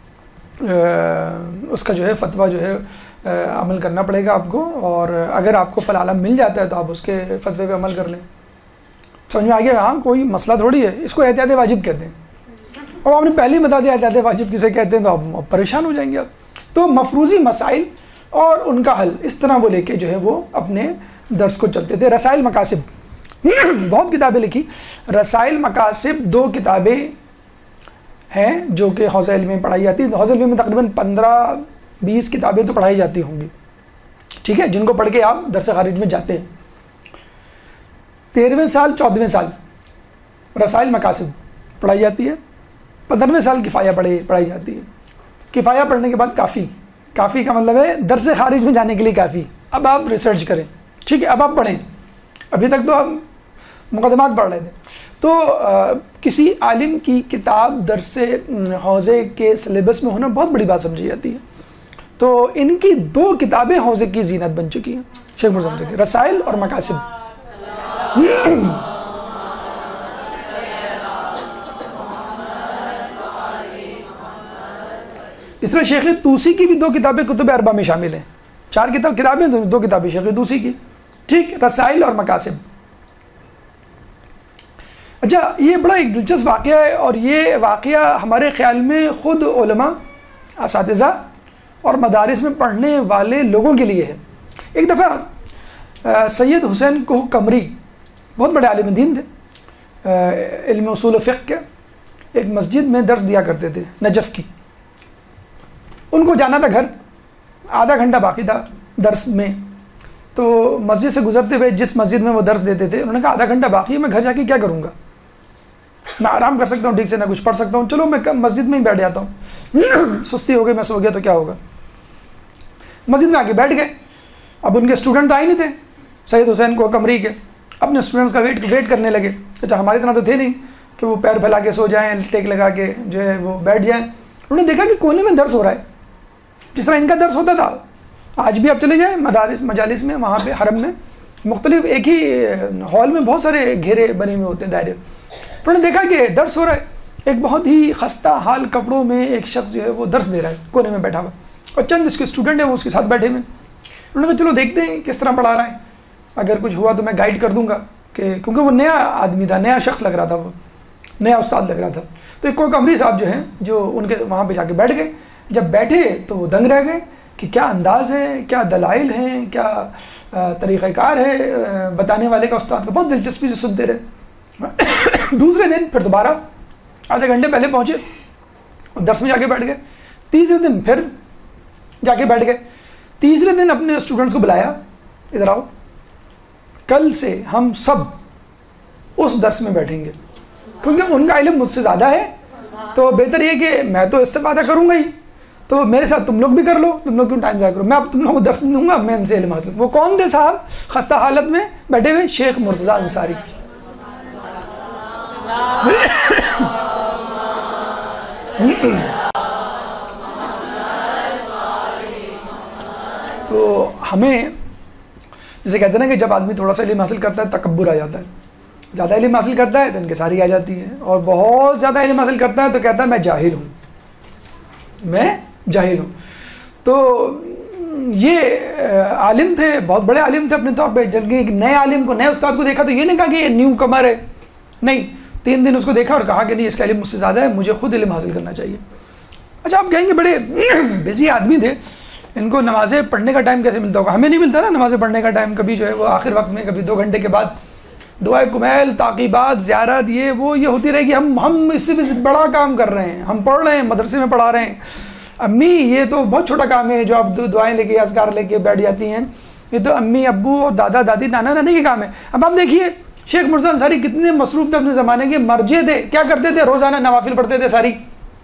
اس کا جو ہے فتویٰ جو ہے عمل کرنا پڑے گا آپ کو, اور اگر آپ کو فلاں علم مل جاتا ہے تو آپ اس کے فتوے پہ عمل کر لیں. سمجھ میں آ گیا, ہاں کوئی مسئلہ تھوڑی ہے, اس کو احتیاط واجب کہتے ہیں. اور آپ نے پہلے ہی بتا دیا احتیاط واجب کسے کہتے ہیں, تو آپ پریشان ہو جائیں گے آپ. تو مفروضی مسائل اور ان کا حل, اس طرح وہ لے کے جو ہے وہ اپنے درس کو چلتے تھے. رسائل مقاصد, بہت کتابیں لکھی. رسائل مقاصد دو کتابیں ہیں جو کہ حوزہ علم میں پڑھائی جاتی ہیں. حوزہ علم میں تقریباً پندرہ بیس کتابیں تو پڑھائی جاتی ہوں گی, ٹھیک ہے, جن کو پڑھ کے آپ درس خارج میں جاتے ہیں. تیرہویں سال چودھویں سال رسائل مقاصد پڑھائی جاتی ہے. پندرہویں سال کفایہ پڑھائی پڑھائی جاتی ہے. کفایہ پڑھنے کے بعد کافی, کافی کا مطلب ہے درس خارج میں جانے کے لیے کافی. اب آپ ریسرچ کریں, ٹھیک ہے, اب آپ پڑھیں. ابھی تک تو آپ مقدمات پڑھ رہے تھے. تو آ, کسی عالم کی کتاب درس حوزے کے سلیبس میں ہونا بہت بڑی بات سمجھی جاتی ہے. تو ان کی دو کتابیں حوزے کی زینت بن چکی ہیں شیخ مرزا انصاری, رسائل اور مقاصد. اس طرح شیخ طوسی کی بھی دو کتابیں کتب اربعہ میں شامل ہیں. چار کتاب کتابیں دو کتابیں شیخ طوسی کی, ٹھیک, رسائل اور مقاصد. اچھا یہ بڑا ایک دلچسپ واقعہ ہے, اور یہ واقعہ ہمارے خیال میں خود علماء, اساتذہ اور مدارس میں پڑھنے والے لوگوں کے لیے ہے. ایک دفعہ سید حسین کوہ قمری بہت بڑے عالم دین تھے, علم اصول فقہ کے, ایک مسجد میں درس دیا کرتے تھے نجف کی. ان کو جانا تھا گھر, آدھا گھنٹہ باقی تھا درس میں. تو مسجد سے گزرتے ہوئے جس مسجد میں وہ درس دیتے تھے, انہوں نے کہا آدھا گھنٹہ باقی ہے, میں گھر جا کے کیا کروں گا, میں آرام کر سکتا ہوں ٹھیک سے, نہ کچھ پڑھ سکتا ہوں, چلو میں مسجد میں ہی بیٹھ جاتا ہوں. سستی ہو گئی, میں سو گیا تو کیا ہوگا. مسجد میں آ کے بیٹھ گئے. اب ان کے اسٹوڈنٹ تو آئے نہیں تھے سید حسین کوہ قمری کے, اپنے اسٹوڈنٹس کا ویٹ ویٹ کرنے لگے. اچھا ہماری طرح تو تھے نہیں کہ وہ پیر پھیلا کے سو جائیں, ٹیک لگا کے جو ہے وہ بیٹھ جائیں. انہوں نے دیکھا کہ کونے میں درس ہو رہا ہے, جس طرح ان کا درس ہوتا تھا. آج بھی آپ چلے جائیں مدارس مجالس میں, وہاں پہ حرم میں مختلف ایک ہی ہال میں بہت سارے گھیرے بنے ہوئے ہوتے ہیں, دائرے. انہوں نے دیکھا کہ درس ہو رہا ہے, ایک بہت ہی خستہ حال کپڑوں میں ایک شخص جو ہے وہ درس دے رہا ہے کونے میں بیٹھا ہوا, اور چند اس کے اسٹوڈنٹ ہیں وہ اس کے ساتھ بیٹھے ہوئے. انہوں نے کہا چلو دیکھتے ہیں کس طرح پڑھا رہا ہے, اگر کچھ ہوا تو میں گائیڈ کر دوں گا, کہ کیونکہ وہ نیا آدمی تھا, نیا شخص لگ رہا تھا, وہ نیا استاد لگ رہا تھا. تو ایک کوہ قمری صاحب جو ہیں جو ان کے وہاں پہ جا کے بیٹھ گئے. جب بیٹھے تو وہ دنگ رہ گئے کہ کیا انداز ہے, کیا دلائل ہیں, کیا طریقہ کار ہے بتانے والے کا, استاد کا. بہت دلچسپی سے سنتے رہے. دوسرے دن پھر دوبارہ آدھے گھنٹے پہلے پہنچے, درس میں جا کے بیٹھ گئے. تیسرے دن پھر جا کے بیٹھ گئے. تیسرے دن اپنے اسٹوڈنٹس کو بلایا, ادھر آؤ, کل سے ہم سب اس درس میں بیٹھیں گے, کیونکہ ان کا علم مجھ سے زیادہ ہے, تو بہتر یہ کہ میں تو استفادہ کروں گا ہی, تو میرے ساتھ تم لوگ بھی کر لو, تم لوگ کیوں ٹائم ضائع کرو, میں اب تم لوگوں کو درس دوں گا, میں ان سے علم حاصل. وہ کون تھے صاحب خستہ حالت میں بیٹھے ہوئے؟ شیخ مرتضیٰ انصاری. تو ہمیں جیسے کہتے ہیں نا کہ جب آدمی تھوڑا سا علم حاصل کرتا ہے تکبر آ جاتا ہے، زیادہ علم حاصل کرتا ہے تو انکساری آ جاتی ہے، اور بہت زیادہ علم حاصل کرتا ہے تو کہتا ہے میں جاہل ہوں، میں جاہل ہوں۔ تو یہ عالم تھے، بہت بڑے عالم تھے اپنے طور پہ، جب ایک نئے عالم کو، نئے استاد کو دیکھا تو یہ نہیں کہا کہ یہ نیو کمر ہے، نہیں، تین دن اس کو دیکھا اور کہا کہ نہیں اس کا علم مجھ سے زیادہ ہے، مجھے خود علم حاصل کرنا چاہیے۔ اچھا آپ کہیں گے بڑے بزی آدمی تھے، ان کو نمازیں پڑھنے کا ٹائم کیسے ملتا ہوگا؟ ہمیں نہیں ملتا نا نمازیں پڑھنے کا ٹائم، کبھی جو ہے وہ آخر وقت میں، کبھی دو گھنٹے کے بعد دعائے کمیل، تعقیبات، زیارت، یہ وہ یہ ہوتی رہے گی، ہم ہم اس سے بھی بڑا کام کر رہے ہیں، ہم پڑھ رہے ہیں، مدرسے میں پڑھا رہے ہیں۔ امی یہ تو بہت چھوٹا کام ہے جو آپ دعائیں لے کے اذکار لے کے بیٹھ جاتی ہیں، یہ تو امی ابو اور دادا دادی نانا نانی کے کام ہے۔ اب آپ دیکھیے شیخ مرزا انصاری کتنے مصروف تھے اپنے زمانے کے، مرجے تھے، کیا کرتے تھے؟ روزانہ نوافل پڑھتے تھے، ساری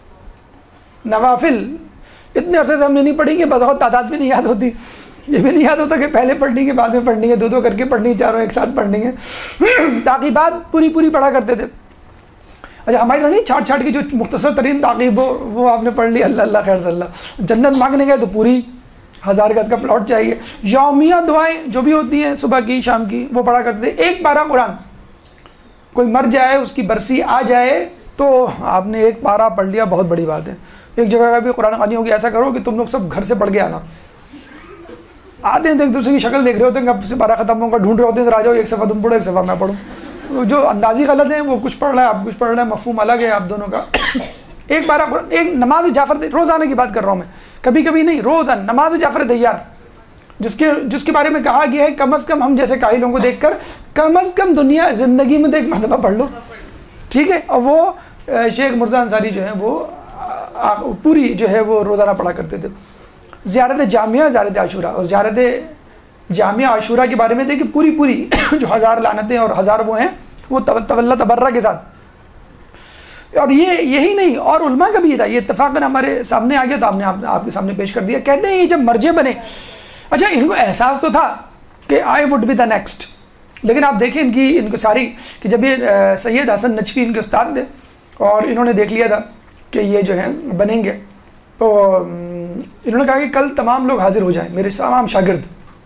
نوافل اتنے عرصے سے ہم نے نہیں پڑھی کہ بہت تعداد بھی نہیں یاد ہوتی، یہ بھی نہیں یاد ہوتا کہ پہلے پڑھنی کے بعد میں پڑھنی ہے، دو دو کر کے پڑھنی، چاروں ایک ساتھ پڑھنی ہے، تعقیبات پوری پوری پڑھا کرتے تھے۔ اچھا ہماری طرح نہیں چھاٹ چھاٹ کی جو مختصر ترین تعقیب ہو وہ آپ نے پڑھ لی، اللہ اللہ خیر صلی اللہ، جنت مانگنے گئے تو پوری ہزار گز کا پلاٹ چاہیے۔ یومیہ دعائیں جو بھی ہوتی ہیں صبح کی شام کی وہ پڑھا کرتے تھے۔ ایک پارہ قرآن، کوئی مر جائے اس کی برسی آ جائے تو آپ نے ایک پارہ پڑھ لیا، بہت بڑی بات ہے۔ ایک جگہ کا بھی قرآن خوانی ہوگی، ایسا کرو کہ تم لوگ سب گھر سے پڑھ کے آنا، آتے ہیں تو ایک دوسرے کی شکل دیکھ رہے ہوتے ہیں، کب سے پارہ ختم ہوگا، ڈھونڈ رہے ہوتے ہیں، تو آ جاؤ ایک صفحہ تم پڑھو ایک صفحہ میں پڑھوں، جو اندازی غلط ہے، وہ کچھ پڑھ رہا ہے آپ کچھ پڑھ رہے ہیں، مفہوم الگ ہے آپ دونوں کا۔ ایک پارہ قرآن، ایک نماز جعفر، روزانہ کی بات کر رہا ہوں میں، کبھی کبھی نہیں، روزانہ نماز جعفر تیار، جس کے جس کے بارے میں کہا گیا ہے کم از کم ہم جیسے کاہلوں کو دیکھ کر کم از کم دنیا زندگی میں تو ایک مرتبہ پڑھ لو، ٹھیک ہے۔ اور وہ شیخ مرزا انصاری جو ہے وہ پوری جو ہے وہ روزانہ پڑھا کرتے تھے۔ زیارت جامعہ، زیارت عاشورہ، اور زیارت جامعہ عاشورہ کے بارے میں تھے کہ پوری پوری جو ہزار لعنتیں اور ہزار وہ ہیں وہ طول تبرہ کے ساتھ، اور یہ یہی نہیں، اور علماء کا بھی یہ تھا، یہ اتفاقاً ہمارے سامنے آ گیا تو آپ نے آپ کے سامنے پیش کر دیا۔ کہتے ہیں یہ جب مرجع بنے، اچھا ان کو احساس تو تھا کہ I would be the next, لیکن آپ دیکھیں ان کی ان کو ساری کہ جب یہ سید حسن نجفی ان کے استاد تھے اور انہوں نے دیکھ لیا تھا کہ یہ جو ہیں بنیں گے، تو انہوں نے کہا کہ کل تمام لوگ حاضر ہو جائیں، میرے تمام شاگرد،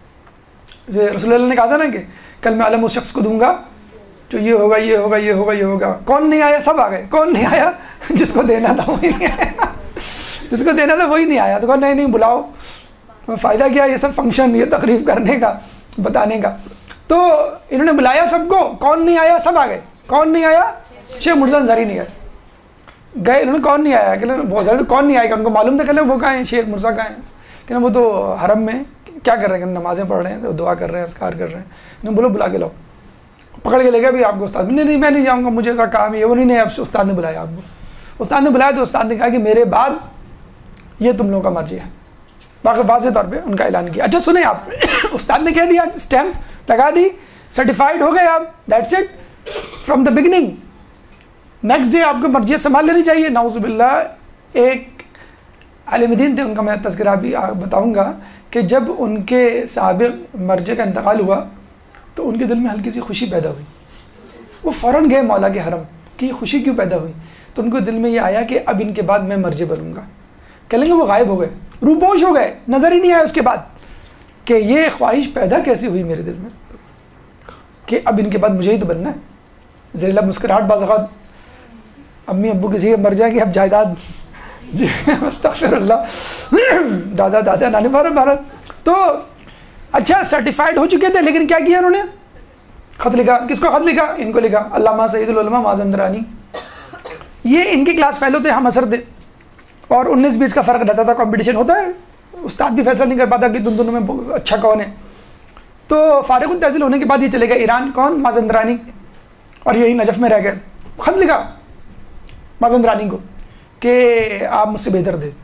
رسول اللہ نے کہا تھا نا کہ کل میں علم اس شخص کو دوں گا جو یہ ہوگا یہ ہوگا یہ ہوگا یہ ہوگا۔ کون نہیں آیا؟ سب آ گئے۔ کون نہیں آیا؟ جس کو دینا تھا وہی نہیں آیا، جس کو دینا تھا وہی نہیں آیا، تو کہا نہیں نہیں بلاؤ، فائدہ کیا یہ سب فنکشن، یہ تقریب کرنے کا، بتانے کا۔ تو انہوں نے بلایا سب کو، کون نہیں آیا؟ سب آ گئے۔ کون نہیں آیا؟ شیخ مرزا انصاری نہیں آئے، گئے انہوں نے، کون نہیں آیا؟ کہ بہت زیادہ کون نہیں آئے گا، ان کو معلوم تھا کہ وہ کہاں ہیں، شیخ مرزا کہاں ہیں، کہ وہ تو حرم میں کیا کر رہے ہیں، نمازیں پڑھ رہے ہیں، دعا کر رہے ہیں، اذکار کر رہے ہیں۔ انہوں نے بولو بلا کے لاؤ، پکڑ کے لے گیا بھی آپ کو استاد، نہیں نہیں میں نہیں جاؤں گا، مجھے ذرا کام ہے، وہ نہیں نہیں استاد نے بلایا آپ کو۔ استاد نے بلایا تو استاد نے کہا کہ میرے بعد یہ تم لوگوں کا مرجع ہے، باقی واضح طور پہ ان کا اعلان کیا۔ اچھا سنیں آپ، استاد نے کہہ دیا، اسٹیمپ لگا دی، سرٹیفائڈ ہو گئے آپ، that's it from the beginning. Next day آپ کو مرجع سنبھال لینی چاہیے۔ نعوذ باللہ، ایک عالم دین تھے، ان کا میں تذکرہ بھی بتاؤں گا کہ جب ان کے سابق مرجع کا انتقال ہوا تو ان کے دل میں ہلکی سی خوشی پیدا ہوئی، وہ فوراً گئے مولا کے حرم کہ یہ خوشی کیوں پیدا ہوئی، تو ان کو دل میں یہ آیا کہ اب ان کے بعد میں مرجع بنوں گا۔ کہہ لیں گے وہ غائب ہو گئے، روپوش ہو گئے، نظر ہی نہیں آیا اس کے بعد کہ یہ خواہش پیدا کیسے ہوئی میرے دل میں کہ اب ان کے بعد مجھے ہی تو بننا ہے۔ زیر لب مسکراہٹ، بعض اوقات امی ابو کسی کے مر جائیں گے، اب جائیداد جی استغفر اللہ، دادا دادا نانی بھارت بھارت۔ تو اچھا سرٹیفائڈ ہو چکے تھے، لیکن کیا کیا انہوں نے؟ خط لکھا۔ کس کو خط لکھا؟ ان کو لکھا، علامہ سعید العلماء مازندرانی، یہ ان کے کلاس فیلو تھے، ہم اثر تھے، اور انیس بیس کا فرق رہتا تھا، کمپٹیشن ہوتا ہے، استاد بھی فیصلہ نہیں کر پاتا کہ تم دونوں میں اچھا کون ہے۔ تو فارغ التحصیل ہونے کے بعد یہ چلے گئے ایران، کون؟ مازندرانی، اور یہی نجف میں رہ گئے۔ خط لکھا مازندرانی کو کہ آپ مجھ سے بہتر تھے،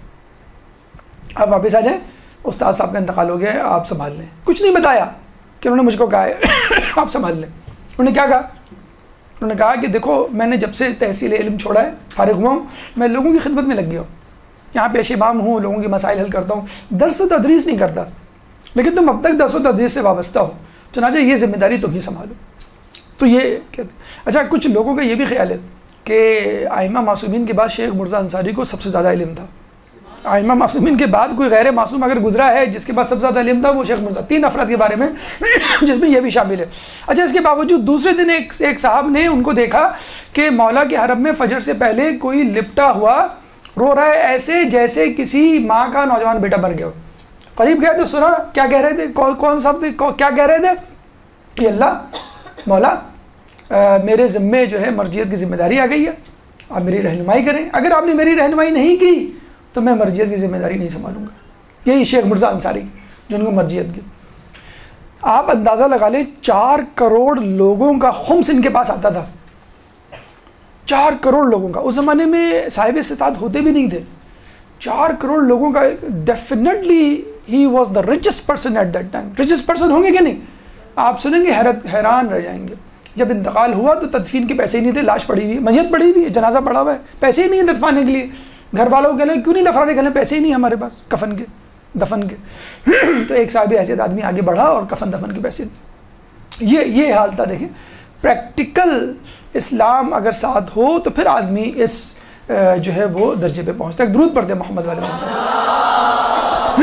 آپ واپس آ جائیں، استاد صاحب کا انتقال ہو گیا ہے، آپ سنبھال لیں۔ کچھ نہیں بتایا کہ انہوں نے مجھ کو کہا ہے آپ سنبھال لیں۔ انہوں نے کیا کہا؟ انہوں نے کہا کہ دیکھو میں نے جب سے تحصیل علم چھوڑا ہے، فارغ ہوا ہوں، میں لوگوں کی خدمت میں لگ گیا ہوں، یہاں پیش امام ہوں، لوگوں کی مسائل حل کرتا ہوں، درس و تدریس نہیں کرتا، لیکن تم اب تک درس و تدریس سے وابستہ ہو، چنانچہ یہ ذمہ داری تم ہی سنبھالو۔ تو یہ کہتے ہیں. اچھا کچھ لوگوں کا یہ بھی خیال ہے کہ ائمہ معصومین کے بعد شیخ مرزا انصاری کو سب سے زیادہ علم تھا. ائمہ معصومین کے بعد کوئی غیر معصوم اگر گزرا ہے جس کے بعد سب سے زیادہ علم تھا وہ شیخ مرزا. تین افراد کے بارے میں جس میں یہ بھی شامل ہے. اچھا اس کے باوجود دوسرے دن ایک ایک صاحب نے ان کو دیکھا کہ مولا کے حرم میں فجر سے پہلے کوئی لپٹا ہوا رو رہا ہے ایسے جیسے کسی ماں کا نوجوان بیٹا مر گیا ہو. قریب گئے تو سنا کیا کہہ رہے تھے, کون کون صاحب تھے, کیا کہہ رہے تھے کہ اللہ مولا میرے ذمے جو ہے مرجعیت کی ذمہ داری آ گئی ہے, آپ میری رہنمائی کریں, اگر آپ نے میری رہنمائی نہیں کی تو میں مرجعیت کی ذمہ داری نہیں سنبھالوں گا. یہی شیخ مرزا انصاری جن کو مرجعیت کی. آپ اندازہ لگا لیں چار کروڑ لوگوں کا خمس ان کے پاس آتا تھا. چار کروڑ لوگوں کا, اس زمانے میں صاحب استطاعت ہوتے بھی نہیں تھے. چار کروڑ لوگوں کا, ڈیفینیٹلی ہی was the richest person at that time. Richest person ہوں گے کہ نہیں؟ آپ سنیں گے حیرت حیران رہ جائیں گے. جب انتقال ہوا تو تدفین کے پیسے ہی نہیں تھے, لاش پڑی ہوئی, میت پڑی ہوئی, جنازہ پڑا ہوا ہے, پیسے ہی نہیں ہیں دفنانے کے لیے. گھر والوں کو کہنے کیوں نہیں دفنانے کے لیے, پیسے ہی نہیں ہمارے پاس کفن کے دفن کے. تو ایک صاحب ایسے آدمی آگے بڑھا اور کفن دفن کے پیسے. یہ یہ حال تھا. دیکھیں پریکٹیکل اسلام اگر ساتھ ہو تو پھر آدمی اس جو ہے وہ درجے پہ پہنچتا ہے. درود پڑھتے محمد والے محمد.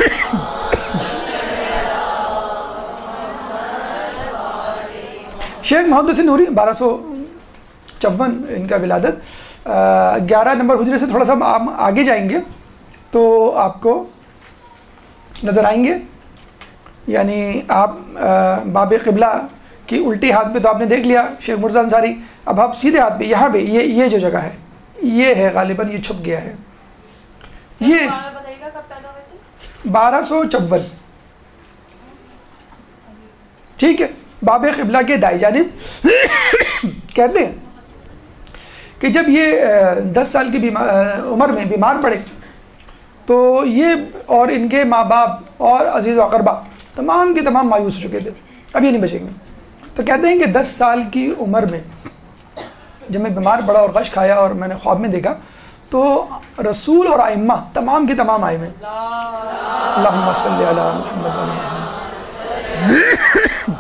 شیخ محمد حسین نوری بارہ سو چون ان کا ولادت. گیارہ نمبر حجرے سے تھوڑا سا آگے جائیں گے تو آپ کو نظر آئیں گے. یعنی آپ باب قبلہ کی الٹی ہاتھ پہ تو آپ نے دیکھ لیا شیخ مرزا انصاری. اب آپ سیدھے ہاتھ پہ یہاں پہ یہ یہ جو جگہ ہے یہ ہے غالباً, یہ چھپ گیا ہے. یہ بارہ سو چون ٹھیک ہے. باب قبلہ کے دائیں جانب کہتے ہیں کہ جب یہ دس سال کی عمر میں بیمار پڑے تو یہ اور ان کے ماں باپ اور عزیز و اقربا تمام کے تمام مایوس ہو چکے تھے, اب یہ نہیں بچیں گے. تو کہتے ہیں کہ دس سال کی عمر میں جب میں بیمار پڑا اور غش کھایا اور میں نے خواب میں دیکھا تو رسول اور ائمہ تمام کے تمام آئے میں اللہم صلی علی محمد و محمد.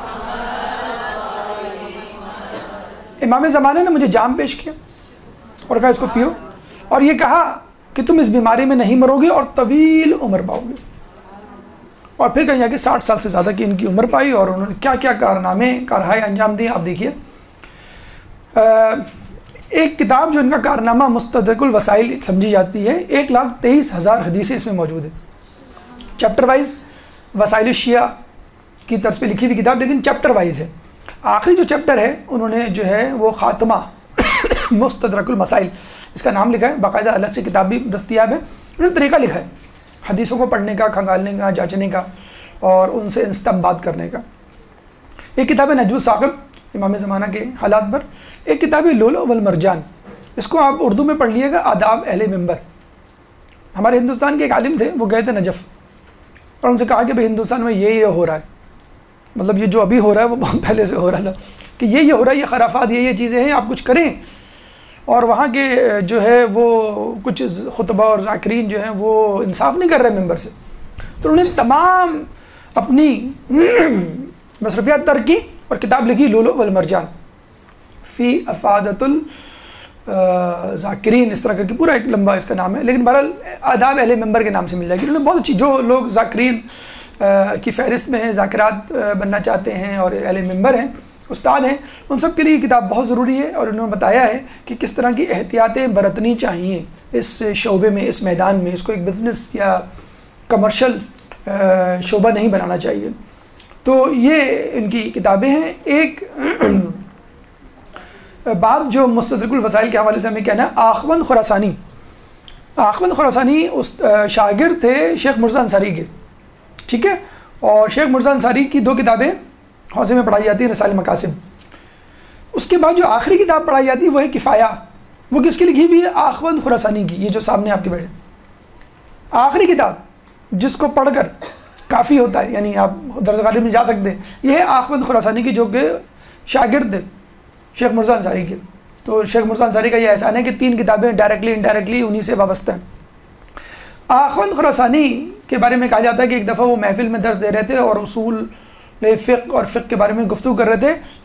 امام زمانے نے مجھے جام پیش کیا اور کہا اس کو پیو, اور یہ کہا کہ تم اس بیماری میں نہیں مرو گے اور طویل عمر پاؤ گے. اور پھر کہیں جا کے ساٹھ سال سے زیادہ کی ان کی عمر پائی اور انہوں نے کیا کیا کارنامے کارہائے انجام دیے. آپ دیکھیے ایک کتاب جو ان کا کارنامہ مستدرک الوسائل سمجھی جاتی ہے, ایک لاکھ تیئیس ہزار حدیثیں اس میں موجود ہیں. چیپٹر وائز وسائل الشیعہ کی طرز پہ لکھی ہوئی کتاب, لیکن چیپٹر وائز ہے. آخری جو چیپٹر ہے انہوں نے جو ہے وہ خاتمہ مستدرک المسائل اس کا نام لکھا ہے. باقاعدہ الگ سے کتاب بھی دستیاب ہے. انہوں نے طریقہ لکھا ہے حدیثوں کو پڑھنے کا, کھنگالنے کا, جانچنے کا اور ان سے استنباط کرنے کا. ایک کتاب ہے نجم الثاقب امام زمانہ کے حالات پر. ایک کتاب ہے لؤلؤ والمرجان, اس کو آپ اردو میں پڑھ لیے گا, آداب اہل منبر. ہمارے ہندوستان کے ایک عالم تھے, وہ گئے تھے نجف اور ان سے کہا کہ بھائی ہندوستان میں یہ یہ ہو رہا ہے, مطلب یہ جو ابھی ہو رہا ہے وہ بہت پہلے سے ہو رہا تھا, کہ یہ یہ ہو رہا ہے, یہ خرافات, یہ یہ چیزیں ہیں, آپ کچھ کریں. اور وہاں کے جو ہے وہ کچھ خطبہ اور ذاکرین جو ہیں وہ انصاف نہیں کر رہے ممبر سے. تو انہوں نے تمام اپنی مصروفیات ترک کی اور کتاب لکھی لؤلؤ والمرجان فی افادۃ الذاکرین, اس طرح کر کے پورا ایک لمبا اس کا نام ہے, لیکن بہرحال آداب اہل منبر کے نام سے مل جائے گی. انہوں نے بہت اچھی, جو لوگ ذاکرین کی فہرست میں ہیں, ذاکرات بننا چاہتے ہیں اور اہل منبر ہیں, استاد ہیں, ان سب کے لیے یہ کتاب بہت ضروری ہے. اور انہوں نے بتایا ہے کہ کس طرح کی احتیاطیں برتنی چاہیے اس شعبے میں, اس میدان میں. اس کو ایک بزنس یا کمرشل شعبہ نہیں بنانا چاہیے. تو یہ ان کی کتابیں ہیں. ایک بات جو مستدرک الوسائل کے حوالے سے ہمیں کہنا ہے, آخوند خراسانی. آخوند خراسانی اس شاگرد تھے شیخ مرزا انصاری کے, ٹھیک ہے. اور شیخ مرزا انصاری کی دو کتابیں حوزے میں پڑھائی جاتی ہیں, رسائل مقاصد. اس کے بعد جو آخری کتاب پڑھائی جاتی ہے وہ ہے کفایہ. وہ کس کی لکھی ہوئی ہے؟ آخوند خراسانی کی. یہ جو سامنے آپ کے بیٹھے آخری کتاب جس کو پڑھ کر کافی ہوتا ہے, یعنی آپ درس غالب میں جا سکتے ہیں, یہ ہے آخوند خراسانی کی, جو کہ شاگرد تھے شیخ مرزا انصاری کے. تو شیخ مرزا انصاری کا یہ احسان ہے کہ تین کتابیں ڈائریکٹلی انڈائریکٹلی انہی سے وابستہ ہیں. آخوند خراسانی کے بارے میں کہا جاتا ہے کہ ایک دفعہ وہ محفل میں درس دے رہے تھے اور اصول فقہ اور فقہ کے بارے میں گفتگو کر رہے تھے,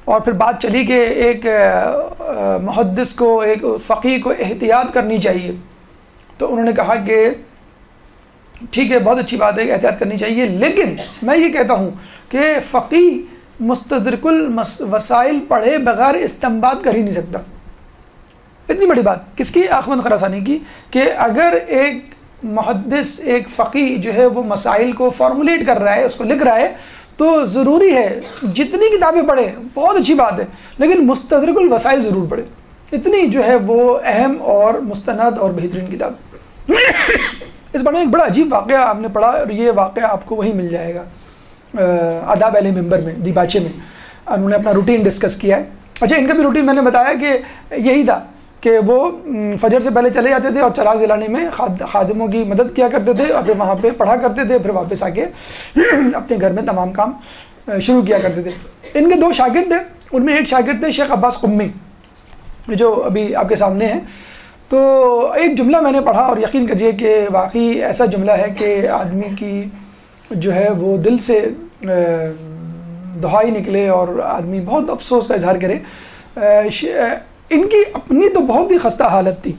اور پھر بات چلی کہ ایک محدث کو، ایک فقیہ کو احتیاط کرنی چاہیے، تو انہوں نے کہا کہ ٹھیک ہے، بہت اچھی بات ہے کہ احتیاط کرنی چاہیے، لیکن میں یہ کہتا ہوں کہ فقیہ مستدرک الوسائل پڑھے بغیر استنباط کر ہی نہیں سکتا۔ اتنی بڑی بات کس کی؟ احمد خراسانی کی، کہ اگر ایک محدث، ایک فقیہ جو ہے وہ مسائل کو فارمولیٹ کر رہا ہے، اس کو لکھ رہا ہے، تو ضروری ہے جتنی کتابیں پڑھے بہت اچھی بات ہے، لیکن مستدرک الوسائل ضرور پڑھے۔ اتنی جو ہے وہ اہم اور مستند اور بہترین کتاب۔ اس بارے میں ایک بڑا عجیب واقعہ آپ نے پڑھا، اور یہ واقعہ آپ کو وہیں مل جائے گا آداب اہل منبر میں، دیباچے میں انہوں نے اپنا روٹین ڈسکس کیا ہے۔ اچھا، ان کا بھی روٹین میں نے بتایا کہ یہی تھا کہ وہ فجر سے پہلے چلے جاتے تھے اور چراغ جلانے میں خادموں کی مدد کیا کرتے تھے، اور پھر وہاں پہ پڑھا کرتے تھے، پھر واپس آ کے اپنے گھر میں تمام کام شروع کیا کرتے تھے۔ ان کے دو شاگرد تھے، ان میں ایک شاگرد تھے شیخ عباس قمی، جو ابھی آپ کے سامنے ہیں۔ تو ایک جملہ میں نے پڑھا اور یقین کریے کہ واقعی ایسا جملہ ہے کہ آدمی کی جو ہے وہ دل سے دہائی نکلے اور آدمی بہت افسوس کا اظہار کرے۔ ان کی اپنی تو بہت ہی خستہ حالت تھی،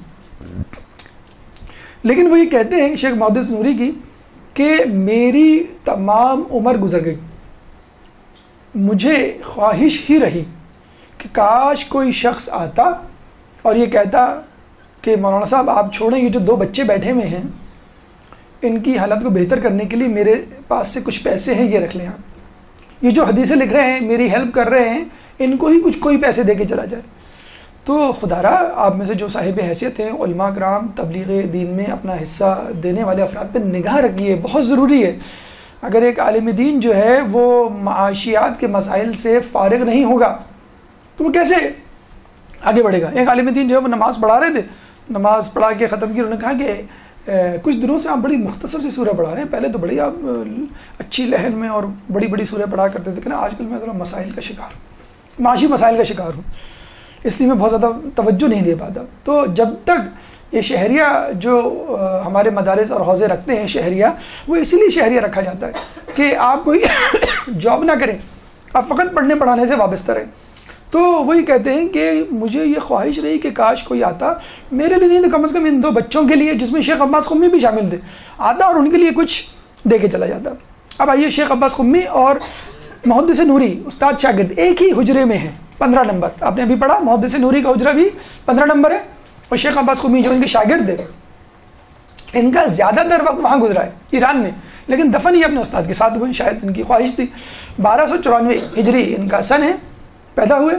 لیکن وہ یہ کہتے ہیں شیخ محدث نوری کی کہ میری تمام عمر گزر گئی، مجھے خواہش ہی رہی کہ کاش کوئی شخص آتا اور یہ کہتا کہ مولانا صاحب آپ چھوڑیں، یہ جو دو بچے بیٹھے ہوئے ہیں ان کی حالت کو بہتر کرنے کے لیے میرے پاس سے کچھ پیسے ہیں، یہ رکھ لیں آپ، یہ جو حدیثیں لکھ رہے ہیں، میری ہیلپ کر رہے ہیں، ان کو ہی کچھ کوئی پیسے دے کے چلا جائے۔ تو خدا را آپ میں سے جو صاحب حیثیت ہیں، علماء کرام، تبلیغ دین میں اپنا حصہ دینے والے افراد پہ نگاہ رکھیے، بہت ضروری ہے۔ اگر ایک عالم دین جو ہے وہ معاشیات کے مسائل سے فارغ نہیں ہوگا تو وہ کیسے آگے بڑھے گا؟ ایک عالم دین جو ہے وہ نماز پڑھا رہے تھے، نماز پڑھا کے ختم کی، انہوں نے کہا کہ کچھ دنوں سے آپ بڑی مختصر سی سورہ پڑھا رہے ہیں، پہلے تو بڑی آپ اچھی لہن میں اور بڑی بڑی سورہ پڑھا کرتے تھے، کہ نا آج کل میں ذرا مسائل کا شکار ہوں، معاشی مسائل کا شکار ہوں، اس لیے میں بہت زیادہ توجہ نہیں دے پاتا۔ تو جب تک یہ شہریہ جو ہمارے مدارس اور حوزے رکھتے ہیں شہریہ، وہ اسی لیے شہریہ رکھا جاتا ہے کہ آپ کوئی جاب نہ کریں، آپ فقط پڑھنے پڑھانے سے وابستہ رہیں۔ تو وہی کہتے ہیں کہ مجھے یہ خواہش رہی کہ کاش کوئی آتا، میرے لیے نہیں تو کم از کم ان دو بچوں کے لیے، جس میں شیخ عباس قمی بھی شامل تھے، آتا اور ان کے لیے کچھ دے کے چلا جاتا۔ اب آئیے، شیخ عباس قمی اور محدث نوری استاد شاگرد ایک ہی حجرے میں ہیں، پندرہ نمبر آپ نے ابھی پڑھا، محدث نوری کا حجرہ بھی پندرہ نمبر ہے، اور شیخ عباس قمی جو ان کے شاگرد تھے ان کا زیادہ تر وقت وہاں گزرا ہے ایران میں، لیکن دفن ہی اپنے استاد کے ساتھ ہوئے، شاید ان کی خواہش تھی۔ بارہ سو چورانوے ہجری ان کا سن ہے، پیدا ہوئے۔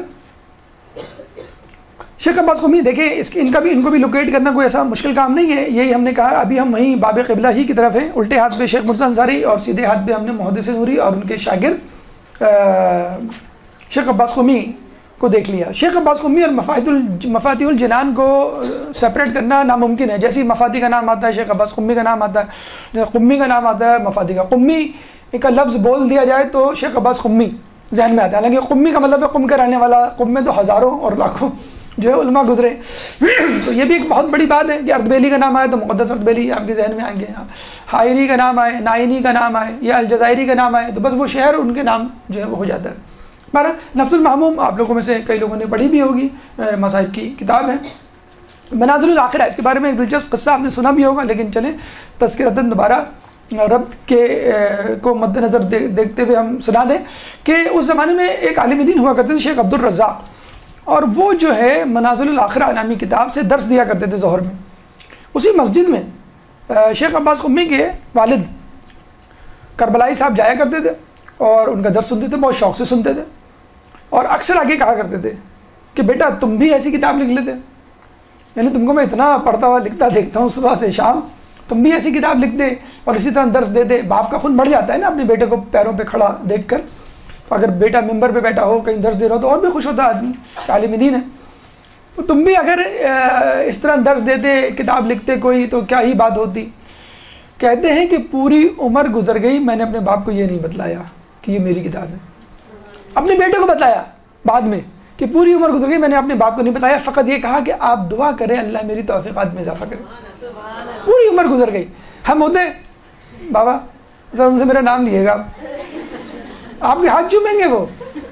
شیخ عباس قمی دیکھیں، اس کی ان کا بھی ان کو بھی لوکیٹ کرنا کوئی ایسا مشکل کام نہیں ہے، یہی ہم نے کہا ابھی ہم وہیں باب قبلہ ہی کی طرف ہیں، الٹے ہاتھ پہ شیخ مرزا انصاری اور سیدھے ہاتھ پہ ہم نے محدث نوری اور ان کے شاگرد شیخ عباس قمی کو دیکھ لیا۔ شیخ عباس قمی اور مفاتیح الجنان کو سپریٹ کرنا ناممکن ہے، جیسے مفاتیح کا نام آتا ہے شیخ عباس قمی کا نام آتا ہے، قمی کا نام آتا ہے مفاتیح کا، قمی کا لفظ بول دیا جائے تو شیخ عباس قمی ذہن میں آتا ہے، حالانکہ قمی کا مطلب ہے قم کا رہنے والا، قم میں تو ہزاروں اور لاکھوں جو ہے علماء گزرے۔ تو یہ بھی ایک بہت بڑی بات ہے کہ اردبیلی کا نام آئے تو مقدس اردبیلی آپ کے ذہن میں آئیں گے، حائری کا نام آئے، نائنی کا نام آئے یا الجزائری کا نام آئے تو بس وہ شہر ان کے نام جو ہے وہ ہو جاتا ہے۔ ہمارا نفس المحموم آپ لوگوں میں سے کئی لوگوں نے پڑھی بھی ہوگی، مذاہب کی کتاب ہے، منازل الاخرہ، اس کے بارے میں ایک دلچسپ قصہ آپ نے سنا بھی ہوگا، لیکن چلیں تذکرتاً دوبارہ رب کے کو مد نظر دیکھتے ہوئے ہم سنا دیں کہ اس زمانے میں ایک عالم دین ہوا کرتے تھے شیخ عبد الرزاق، اور وہ جو ہے منازل الاخرہ نامی کتاب سے درس دیا کرتے تھے ظہر میں۔ اسی مسجد میں شیخ عباس قمی کے والد کربلائی صاحب جایا کرتے تھے اور ان کا درس سنتے تھے، بہت شوق سے سنتے تھے، اور اکثر آگے کہا کرتے تھے کہ بیٹا تم بھی ایسی کتاب لکھ لیتے، یعنی تم کو میں اتنا پڑھتا ہوا لکھتا دیکھتا ہوں صبح سے شام، تم بھی ایسی کتاب لکھ دے اور اسی طرح درس دے دے۔ باپ کا خون بڑھ جاتا ہے نا اپنے بیٹے کو پیروں پہ کھڑا دیکھ کر، اگر بیٹا ممبر پہ بیٹھا ہو کہیں درس دے رہا ہو تو اور بھی خوش ہوتا آدمی، عالم دین ہے، تو تم بھی اگر اس طرح درس دیتے، کتاب لکھتے کوئی تو کیا ہی بات ہوتی۔ کہتے ہیں کہ پوری عمر گزر گئی، میں نے اپنے باپ کو یہ نہیں بتلایا کہ یہ میری کتاب ہے، اپنے بیٹے کو بتلایا بعد میں کہ پوری عمر گزر گئی، میں نے اپنے باپ کو نہیں بتایا، فقط یہ کہا کہ آپ دعا کریں اللہ میری توفیقات میں اضافہ کرے۔ پوری عمر گزر گئی، ہم ہوتے بابا ذرا ان سے میرا نام لیے گا، آپ کے ہاتھ چومیں گے وہ،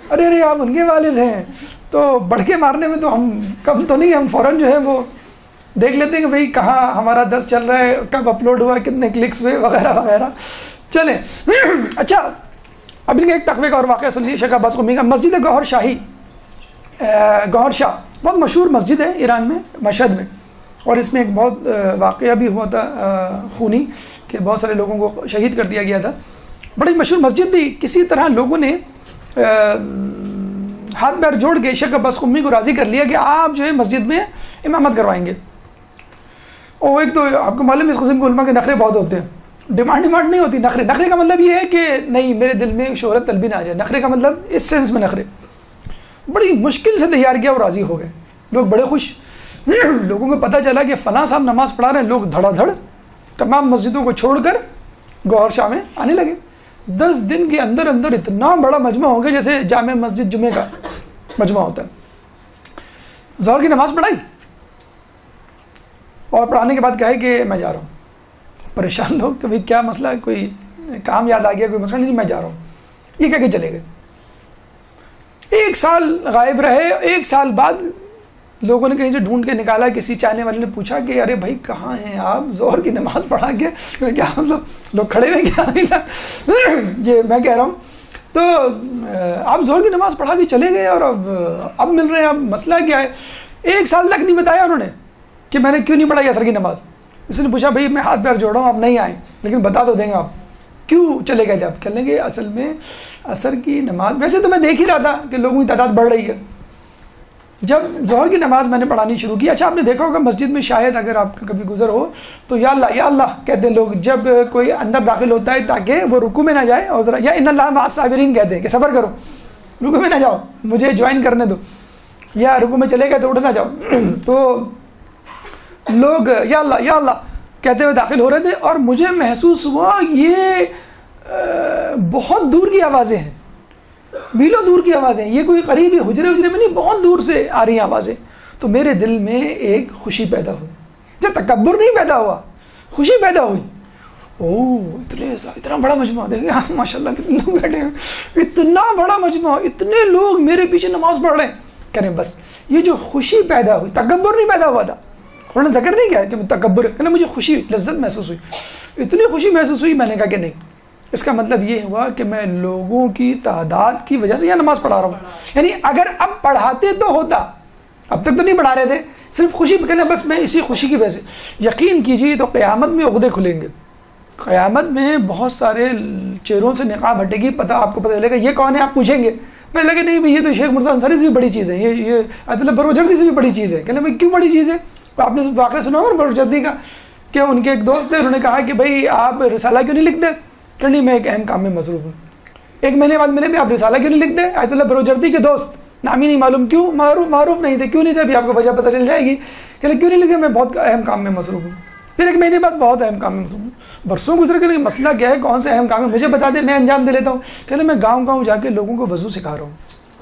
ارے ارے آپ ان کے والد ہیں، تو بڑھ کے مارنے میں تو ہم کم تو نہیں، ہم فوراً جو ہے وہ دیکھ لیتے ہیں کہ بھئی کہاں ہمارا درس چل رہا ہے، کب اپلوڈ ہوا، کتنے کلکس ہوئے وغیرہ وغیرہ. چلیں اچھا اب ان کا ایک تقوی کا اور واقعہ سنیے شیخ عباس قمی کا. مسجد گوہر شاہی، گوہر شاہ بہت مشہور مسجد ہے ایران میں، مشہد میں، اور اس میں ایک بہت واقعہ بھی ہوا تھا خونی کہ بہت سارے لوگوں کو شہید کر دیا گیا تھا. بڑی مشہور مسجد تھی. کسی طرح لوگوں نے ہاتھ پیر جوڑ کے شیخ عباس قمی کو راضی کر لیا کہ آپ جو ہے مسجد میں امامت کروائیں گے. اور ایک تو آپ کو معلوم اس قسم کے علماء کے نخرے بہت ہوتے ہیں. ڈیمانڈ ڈیمانڈ نہیں ہوتی، نخرے نخرے کا مطلب یہ ہے کہ نہیں میرے دل میں شہرت طلبی نہ آ جائے. نخرے کا مطلب اس سینس میں نخرے. بڑی مشکل سے تیار کیا اور راضی ہو گئے. لوگ بڑے خوش. لوگوں کو پتہ چلا کہ فلاں صاحب نماز پڑھا رہے ہیں. لوگ دھڑا دھڑ تمام مسجدوں کو چھوڑ کر گوہر شاہ میں آنے لگے. دس دن کے اندر اندر اتنا بڑا مجمع ہو گیا جیسے جامع مسجد جمعہ کا مجمع ہوتا ہے. ظہر کی نماز پڑھائی اور پڑھانے کے بعد کہا کہ میں جا رہا ہوں. پریشان لوگ کہ بھائی کیا مسئلہ ہے، کوئی کام یاد آ گیا، کوئی مسئلہ نہیں، میں جا رہا ہوں. یہ کہہ کے چلے گئے. ایک سال غائب رہے. ایک سال بعد لوگوں نے کہیں سے ڈھونڈ کے نکالا. کسی چاہنے والے نے پوچھا کہ ارے بھائی کہاں ہیں آپ، ظہر کی نماز پڑھا کے کیا مطلب لوگ کھڑے ہوئے کیا. یہ میں کہہ رہا ہوں تو آپ ظہر کی نماز پڑھا کے چلے گئے اور اب اب مل رہے ہیں. اب مسئلہ کیا ہے؟ ایک سال تک نہیں بتایا انہوں نے کہ میں نے کیوں نہیں پڑھائی عصر کی نماز. اس نے پوچھا بھائی میں ہاتھ پیر جوڑا ہوں، آپ نہیں آئیں لیکن بتا تو دیں گے آپ کیوں چلے گئے تھے. آپ کہنے لگے اصل میں عصر کی نماز ویسے تو میں دیکھ ہی رہا تھا کہ لوگوں کی تعداد بڑھ رہی ہے. جب ظہر کی نماز میں نے پڑھانی شروع کی، اچھا آپ نے دیکھا ہوگا مسجد میں شاید اگر آپ کا کبھی گزر ہو تو یا اللہ یا اللہ کہتے ہیں لوگ جب کوئی اندر داخل ہوتا ہے تاکہ وہ رکوع میں نہ جائے، اور ذرا یا ان اللہ مع الصابرین کہتے ہیں کہ صبر کرو، رکوع میں نہ جاؤ، مجھے جوائن کرنے دو، یا رکوع میں چلے گئے تو اٹھ نہ جاؤ. تو لوگ یا اللہ یا اللہ کہتے ہوئے داخل ہو رہے تھے اور مجھے محسوس ہوا یہ بہت دور کی آوازیں ہیں، میلوں دور کی آوازیں. یہ کوئی قریبی حجرے حجرے میں نہیں، بہت دور سے آ رہی ہیں آوازیں. تو میرے دل میں ایک خوشی پیدا ہوئی. جب تکبر نہیں پیدا ہوا، خوشی پیدا ہوئی. اوہ اتنے اتنا بڑا مجمع، دیکھیں ماشاء اللہ کتنے لوگ بیٹھے ہیں، اتنا بڑا مجمع، اتنے لوگ میرے پیچھے نماز پڑھ رہے ہیں. کہنے بس یہ جو خوشی پیدا ہوئی، تکبر نہیں پیدا ہوا تھا. انہوں نے ذکر نہیں کیا کہ تکبر، کہنا مجھے خوشی لذت محسوس ہوئی. اتنی خوشی محسوس ہوئی. میں نے کہا کہ نہیں، اس کا مطلب یہ ہوا کہ میں لوگوں کی تعداد کی وجہ سے یہ نماز پڑھا رہا ہوں. یعنی اگر اب پڑھاتے تو ہوتا، اب تک تو نہیں پڑھا رہے تھے، صرف خوشی پہ کہنا بس میں اسی خوشی کی وجہ سے. یقین کیجیے تو قیامت میں عقدے کھلیں گے. قیامت میں بہت سارے چہروں سے نقاب ہٹے گی. پتہ آپ کو پتہ چلے گا یہ کون ہے، آپ پوچھیں گے. میں لگے نہیں بھائی یہ تو شیخ مرزا انصاری سے بھی بڑی چیز ہے، یہ یہ آیت اللہ بروجردی سے بھی بڑی چیز ہے. کہنا بھائی کیوں بڑی چیز ہے؟ آپ نے واقعہ سنا ہوگا بروجردی کا کہ ان کے ایک دوست تھے، انہوں نے کہا کہ بھائی آپ رسالہ کیوں نہیں لکھتے؟ کہ نہیں میں ایک اہم کام میں مصروف ہوں. ایک مہینے بعد ملے بھی آپ رسالہ کیوں نہیں لکھتے؟ آیت اللہ بروجردی کے دوست، نام ہی نہیں معلوم، کیوں معروف معروف نہیں تھے، کیوں نہیں تھے؟ ابھی آپ کو وجہ پتہ چل جائے گی. کہ کیوں نہیں لکھتے؟ میں بہت اہم کام میں مصروف ہوں. پھر ایک مہینے بعد بہت اہم کام میں مصروف ہوں. برسوں گزر کے مسئلہ کیا ہے، کون سے اہم کام ہے مجھے بتا دیں، میں انجام دے لیتا ہوں. کہ میں گاؤں گاؤں جا کے لوگوں کو وضو سکھا رہا ہوں.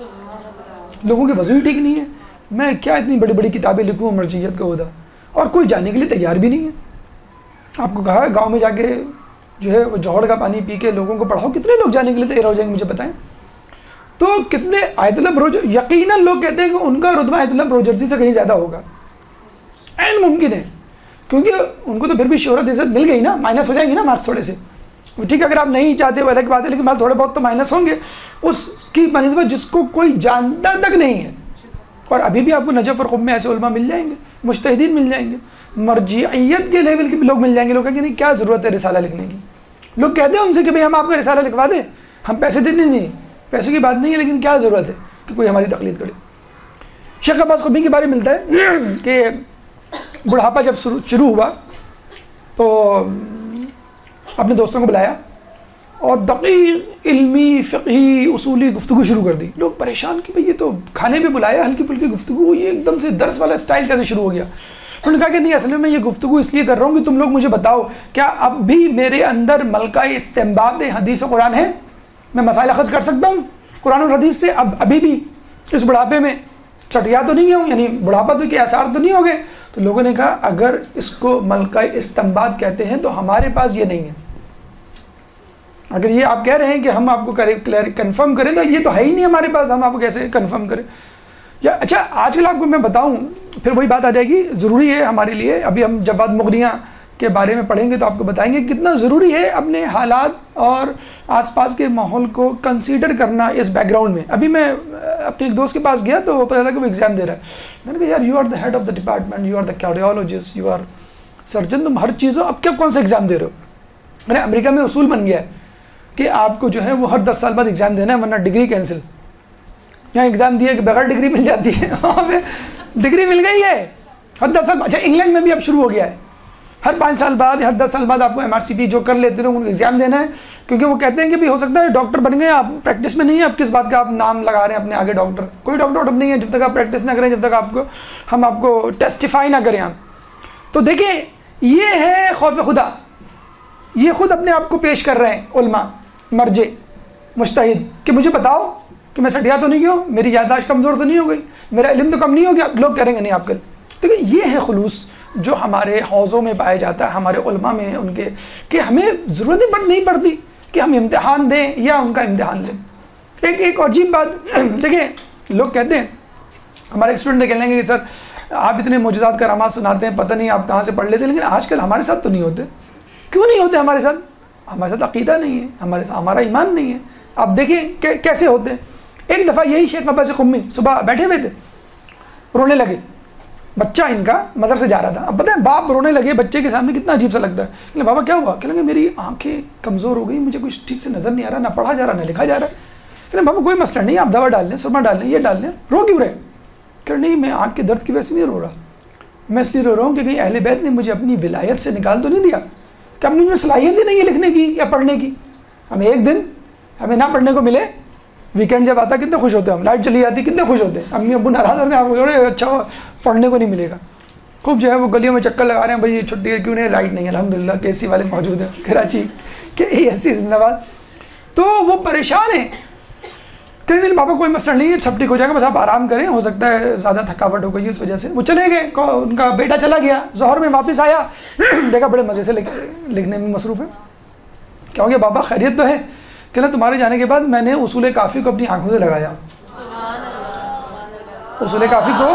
لوگوں کے وضو ہی ٹھیک نہیں ہے، میں کیا اتنی بڑی بڑی کتابیں لکھوں مرجعیت کا عہدہ، اور کوئی جانے کے لیے تیار بھی نہیں ہے. آپ کو کہا ہے گاؤں میں جا کے جو ہے وہ جوہر کا پانی پی کے لوگوں کو پڑھاؤ، کتنے لوگ جانے کے لیے تیار ہو جائیں گے مجھے بتائیں. تو کتنے آیت اللہ بروج یقیناً لوگ کہتے ہیں کہ ان کا رتبہ آیت اللہ بروجردی سے کہیں زیادہ ہوگا. عین ممکن ہے، کیونکہ ان کو تو پھر بھی شہرت عزت مل گئی نا، مائنس ہو جائیں گی نا مارکس تھوڑے سے. ٹھیک ہے اگر آپ نہیں چاہتے وہ الگ بات ہے، لیکن تھوڑے بہت تو مائنس ہوں گے اس کی بنسبت جس کو کوئی جانتا تک نہیں ہے. اور ابھی بھی آپ کو نجف اور خب میں ایسے علماء مل جائیں گے، مجتہدین مل جائیں گے، مرجعیت کے لیول کے بھی لوگ مل جائیں گے. لوگ کہیں گے نہیں کیا ضرورت ہے رسالہ لکھنے کی. لوگ کہتے ہیں ان سے کہ بھائی ہم آپ کو رسالہ لکھوا دیں، ہم پیسے دینے نہیں، پیسے کی بات نہیں ہے، لیکن کیا ضرورت ہے کہ کوئی ہماری تقلید کرے. شیخ عباس قمی کے بارے میں ملتا ہے کہ بڑھاپا جب شروع ہوا تو اپنے دوستوں کو بلایا اور دقیق علمی فقہی اصولی گفتگو شروع کر دی. لوگ پریشان کہ بھئی یہ تو کھانے پہ بلایا، ہلکی پھلکی گفتگو، یہ ایک دم سے درس والا سٹائل کیسے شروع ہو گیا. انہوں نے کہا کہ نہیں اصل میں میں یہ گفتگو اس لیے کر رہا ہوں کہ تم لوگ مجھے بتاؤ کیا اب بھی میرے اندر ملکہ استنباط حدیث و قرآن ہے، میں مسائل اخذ کر سکتا ہوں قرآن اور حدیث سے اب ابھی بھی اس بڑھاپے میں چٹیا تو نہیں گیا ہوں، یعنی بڑھاپا تو کے آثار تو نہیں ہو گئے. تو لوگوں نے کہا اگر اس کو ملکہ استنباط کہتے ہیں تو ہمارے پاس یہ نہیں ہے، اگر یہ آپ کہہ رہے ہیں کہ ہم آپ کو کنفرم کریں تو یہ تو ہے ہی نہیں ہمارے پاس، ہم آپ کو کیسے کنفرم کریں؟ یا اچھا آج کل آپ کو میں بتاؤں، پھر وہی بات آ جائے گی، ضروری ہے ہمارے لیے، ابھی ہم جواد مغنیہ کے بارے میں پڑھیں گے تو آپ کو بتائیں گے کتنا ضروری ہے اپنے حالات اور آس پاس کے ماحول کو کنسیڈر کرنا اس بیک گراؤنڈ میں۔ ابھی میں اپنے ایک دوست کے پاس گیا تو وہ پتہ لگا کہ وہ ایگزام دے رہا ہے، میں نے کہا یار you are the head of the department, you are the cardiologist, you are surgeon, تم ہر چیزوں اب کیا کون سا ایگزام دے رہے ہو؟ میں نے امریکہ میں اصول بن گیا ہے کہ آپ کو جو ہے وہ ہر دس سال بعد ایگزام دینا ہے ورنہ ڈگری کینسل۔ یہاں ایگزام دیا کہ بغیر ڈگری مل جاتی ہے، وہاں پہ ڈگری مل گئی ہے ہر دس سال۔ اچھا انگلینڈ میں بھی اب شروع ہو گیا ہے، ہر پانچ سال بعد ہر دس سال بعد آپ کو ایم آر سی پی جو کر لیتے ہیں ان کو ایگزام دینا ہے، کیونکہ وہ کہتے ہیں کہ بھی ہو سکتا ہے ڈاکٹر بن گئے آپ پریکٹس میں نہیں ہے، اب کس بات کا آپ نام لگا رہے ہیں اپنے آگے ڈاکٹر؟ کوئی ڈاکٹر واکٹر نہیں ہے جب تک آپ پریکٹس نہ کریں، جب تک آپ کو ہم آپ کو ٹیسٹیفائی نہ کریں آپ۔ تو دیکھیں یہ ہے خوف خدا، یہ خود اپنے آپ کو پیش کر رہے ہیں علماء مرجع مجتہد کہ مجھے بتاؤ کہ میں سٹیا تو نہیں گیا، میری یادداشت کمزور تو نہیں ہو گئی، میرا علم تو کم نہیں ہو گیا؟ لوگ کہیں گے نہیں آپ کل۔ دیکھیں یہ ہے خلوص جو ہمارے حوضوں میں پایا جاتا ہے، ہمارے علماء میں ان کے، کہ ہمیں ضرورت ہی نہیں پڑتی کہ ہم امتحان دیں یا ان کا امتحان لیں۔ ایک ایک عجیب بات دیکھیں، لوگ کہتے ہیں ہمارے ایک اسٹوڈنٹ کہہ لیں گے کہ سر آپ اتنے معجزات کرامات سناتے ہیں، پتہ نہیں آپ کہاں سے پڑھ لیتے ہیں، لیکن آج کل ہمارے ساتھ تو نہیں ہوتے۔ کیوں نہیں ہوتے ہمارے ساتھ؟ ہمارے ساتھ عقیدہ نہیں ہے، ہمارے ساتھ ہمارا ایمان نہیں ہے۔ آپ دیکھیں کہ کیسے ہوتے ہیں۔ ایک دفعہ یہی شیخ عباس قمی صبح بیٹھے ہوئے تھے، رونے لگے، بچہ ان کا مدرسے جا رہا تھا۔ اب پتہ ہے باپ رونے لگے بچے کے سامنے کتنا عجیب سا لگتا ہے، کہ بابا کیا ہوا؟ کہ لگے میری آنکھیں کمزور ہو گئی، مجھے کچھ ٹھیک سے نظر نہیں آ رہا، نہ پڑھا جا رہا نہ لکھا جا رہا ہے۔ کہ بابا کوئی مسئلہ نہیں، آپ دوا ڈال لیں، سرما ڈال لیں، یہ ڈال لیں، رو کیوں رہے؟ کہ نہیں میں آنکھ کے درد کی وجہ سے نہیں رو رہا، میں اس لیے رو رہا ہوں کہ کہیں اہل بیت نے مجھے اپنی ولایت سے نکال تو نہیں دیا، کہ اپنی میں صلاحیت ہی نہیں ہے لکھنے کی یا پڑھنے کی۔ ہمیں ایک دن ہمیں نہ پڑھنے کو ملے، ویکینڈ جب آتا کتنے خوش ہوتے ہیں ہم، لائٹ چلی جاتی کتنے خوش ہوتے ہیں، امی ابو ناراض ہوتے ہیں، آپ کو اچھا پڑھنے کو نہیں ملے گا، خوب جو ہے وہ گلیوں میں چکر لگا رہے ہیں، بھائی چھٹی ہے کیوں نہیں، لائٹ نہیں ہے، الحمدللہ کے اے سی والے موجود ہیں کراچی کے اے سی زندہ باد۔ تو وہ پریشان ہیں کہ نہیں بابا کوئی مسئلہ نہیں ہے، سب ٹھیک ہو جائے گا، بس آپ آرام کریں، ہو سکتا ہے زیادہ تھکاوٹ ہو گئی اس وجہ سے۔ وہ چلے گئے، ان کا بیٹا چلا گیا، ظہر میں واپس آیا، دیکھا بڑے مزے سے لکھنے میں مصروف ہے۔ کیا ہو گیا بابا خیریت تو ہے؟ کہ نا تمہارے جانے کے بعد میں نے اصول کافی کو اپنی آنکھوں سے لگایا، اصول کافی کو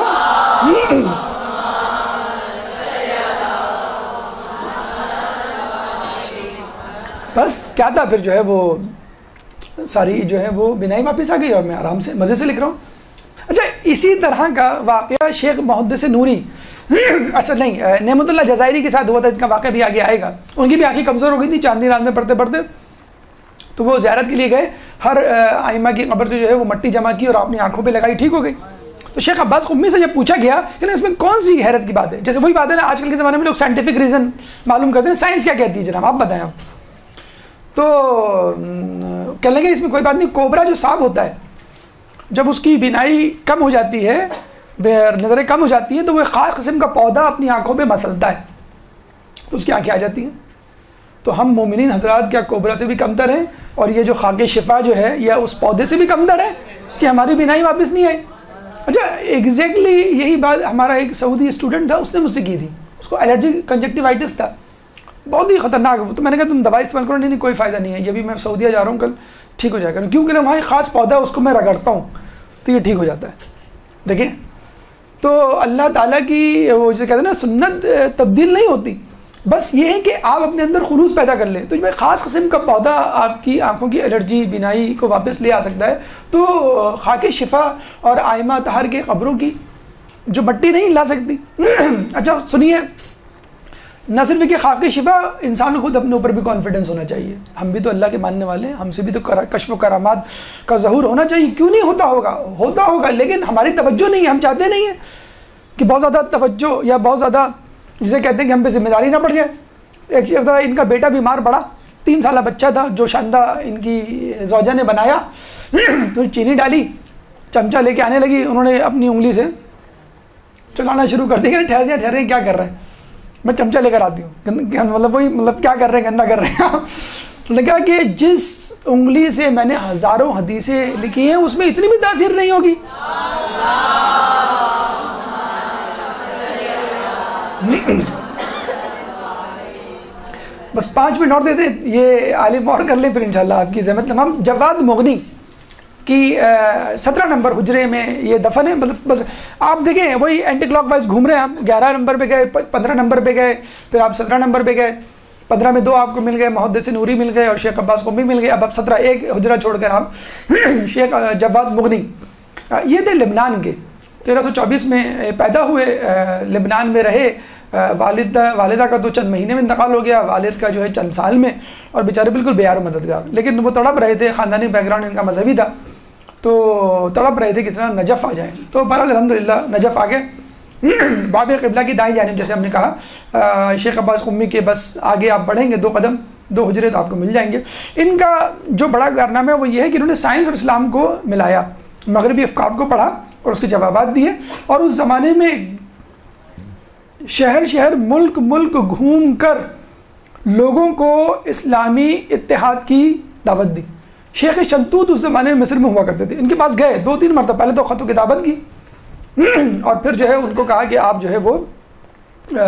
بس کیا تھا، پھر جو ہے وہ ساری جو ہے وہ بنائی واپس آ گئی اور میں آرام سے مزے سے لکھ رہا ہوں۔ اچھا اسی طرح کا واقعہ شیخ محدث نوری اچھا نہیں نعمت اللہ جزائری کے ساتھ ہوا تھا، جس کا واقعہ بھی آگے آئے گا۔ ان کی بھی آنکھیں کمزور ہو گئی تھی چاندنی رات میں پڑھتے پڑھتے، تو وہ زیارت کے لیے گئے، ہر ائمہ کی قبر سے جو ہے وہ مٹی جمع کی اور اپنی آنکھوں پہ لگائی، ٹھیک ہو گئی۔ تو شیخ عباس قمی سے جب پوچھا گیا کہ نا اس میں کون سی حیرت کی بات ہے، جیسے وہی بات ہے نا آج کل کے زمانے میں لوگ سائنٹیفک ریزن معلوم کرتے ہیں، سائنس کیا کہتی ہے جناب آپ بتائیں آپ۔ تو کہنے لگے اس میں کوئی بات نہیں، کوبرا جو سانپ ہوتا ہے جب اس کی بینائی کم ہو جاتی ہے، نظریں کم ہو جاتی ہیں، تو وہ ایک خاص قسم کا پودا اپنی آنکھوں پہ مسلتا ہے تو اس کی آنکھیں آ جاتی ہیں۔ تو ہم مومنین حضرات کیا کوبرا سے بھی کمتر ہیں؟ اور یہ جو خاک شفا جو ہے یا اس پودے سے بھی کمتر ہے کہ ہماری بینائی واپس نہیں آئی؟ اچھا ایگزیکٹلی یہی بات ہمارا ایک سعودی اسٹوڈنٹ تھا، اس نے مجھ سے کی تھی، اس کو الرجی کنجکٹیوائٹس تھا، بہت ہی خطرناک۔ تو میں نے کہا تم دوائی استعمال کرو، نہیں نہیں کوئی فائدہ نہیں ہے، یہ بھی میں سعودیہ جا رہا ہوں کل ٹھیک ہو جائے گا، کیونکہ وہاں ایک خاص پودا ہے اس کو میں رگڑتا ہوں تو یہ ٹھیک ہو جاتا ہے۔ دیکھیں تو اللہ تعالیٰ کی وہ جو کہتے ہیں نا سنت تبدیل نہیں ہوتی، بس یہ ہے کہ آپ اپنے اندر خلوص پیدا کر لیں، تو یہ خاص قسم کا پودا آپ کی آنکھوں کی الرجی بینائی کو واپس لے آ سکتا ہے۔ تو خاک شفا اور آئمہ طہر کے قبروں کی جو مٹی نہیں لا سکتی۔ اچھا سنیے، نہ صرف کہ خاک شفا، انسان کو خود اپنے اوپر بھی کانفیڈنس ہونا چاہیے، ہم بھی تو اللہ کے ماننے والے ہیں، ہم سے بھی تو کشف و کرامات کا ظہور ہونا چاہیے، کیوں نہیں ہوتا ہوگا؟ ہوتا ہوگا، لیکن ہماری توجہ نہیں ہے، ہم چاہتے نہیں ہیں کہ بہت زیادہ توجہ یا بہت زیادہ جسے کہتے ہیں کہ ہم پہ ذمہ داری نہ پڑ جائے۔ ایک دفعہ ان کا بیٹا بیمار پڑا، تین سالہ بچہ تھا جو شاندہ ان کی زوجہ نے بنایا، تو چینی ڈالی، چمچہ لے کے آنے لگی، انہوں نے اپنی انگلی سے چلانا شروع کر دیا، ٹھہر دیا ٹھہرے کیا کر رہے ہیں، میں چمچہ لے کر آتی ہوں، مطلب وہی مطلب کیا کر رہے ہیں، گندہ کر رہے ہیں۔ تو نے کہا کہ جس انگلی سے میں نے ہزاروں حدیثیں لکھی ہیں اس میں اتنی بھی تاثیر نہیں ہوگی۔ بس پانچ منٹ اور دے دیں, یہ عالم اور کر لیں پھر انشاءاللہ آپ کی زحمت تمام. جواد مغنی کی سترہ نمبر حجرے میں یہ دفن ہے. مطلب بس آپ دیکھیں وہی اینٹی کلاک وائز گھوم رہے ہیں, آپ گیارہ نمبر پہ گئے, پندرہ نمبر پہ گئے, پھر آپ سترہ نمبر پہ گئے, پندرہ میں دو آپ کو مل گئے, محدث نوری مل گئے اور شیخ عباس قمی مل گئے. اب اب سترہ ایک حجرہ چھوڑ کر آپ شیخ جواد مغنی, یہ تھے لبنان کے, تیرہ سو چوبیس میں پیدا ہوئے, لبنان میں رہے. والد والدہ کا تو چند مہینے میں انتقال ہو گیا, والد کا جو ہے چند سال میں, اور بیچارے بالکل بے یار و مددگار. لیکن وہ تڑپ رہے تھے, خاندانی بیک گراؤنڈ ان کا مذہبی تھا, تو تڑپ رہے تھے کس طرح نجف آ جائیں. تو بہرحال الحمدللہ نجف آ گئے. باب قبلہ کی دائیں جانب جیسے ہم نے کہا, شیخ عباس قمی کے بس آگے آپ بڑھیں گے دو قدم, دو حجرے تو آپ کو مل جائیں گے. ان کا جو بڑا کارنامہ ہے وہ یہ ہے کہ انہوں نے سائنس اور اسلام کو ملایا, مغربی افکار کو پڑھا اور اس کے جوابات دیے, اور اس زمانے میں شہر شہر ملک ملک گھوم کر لوگوں کو اسلامی اتحاد کی دعوت دی. شیخ شلتوت اس زمانے میں مصر میں ہوا کرتے تھے, ان کے پاس گئے دو تین مرتبہ, پہلے تو خط و کتابت کی اور پھر جو ہے ان کو کہا کہ آپ جو ہے وہ آ,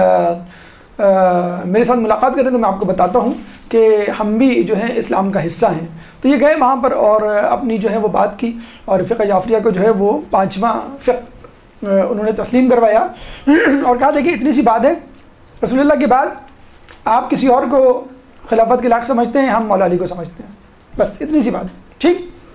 آ, میرے ساتھ ملاقات کریں تو میں آپ کو بتاتا ہوں کہ ہم بھی جو ہے اسلام کا حصہ ہیں. تو یہ گئے وہاں پر اور اپنی جو ہے وہ بات کی, اور فقہ جعفریہ کو جو ہے وہ پانچواں فقہ انہوں نے تسلیم کروایا اور کہا دیکھیں اتنی سی بات ہے, رسول اللہ کے بعد آپ کسی اور کو خلافت کے لائق سمجھتے ہیں, ہم مولا علی کو سمجھتے ہیں, بس اتنی سی بات, ٹھیک.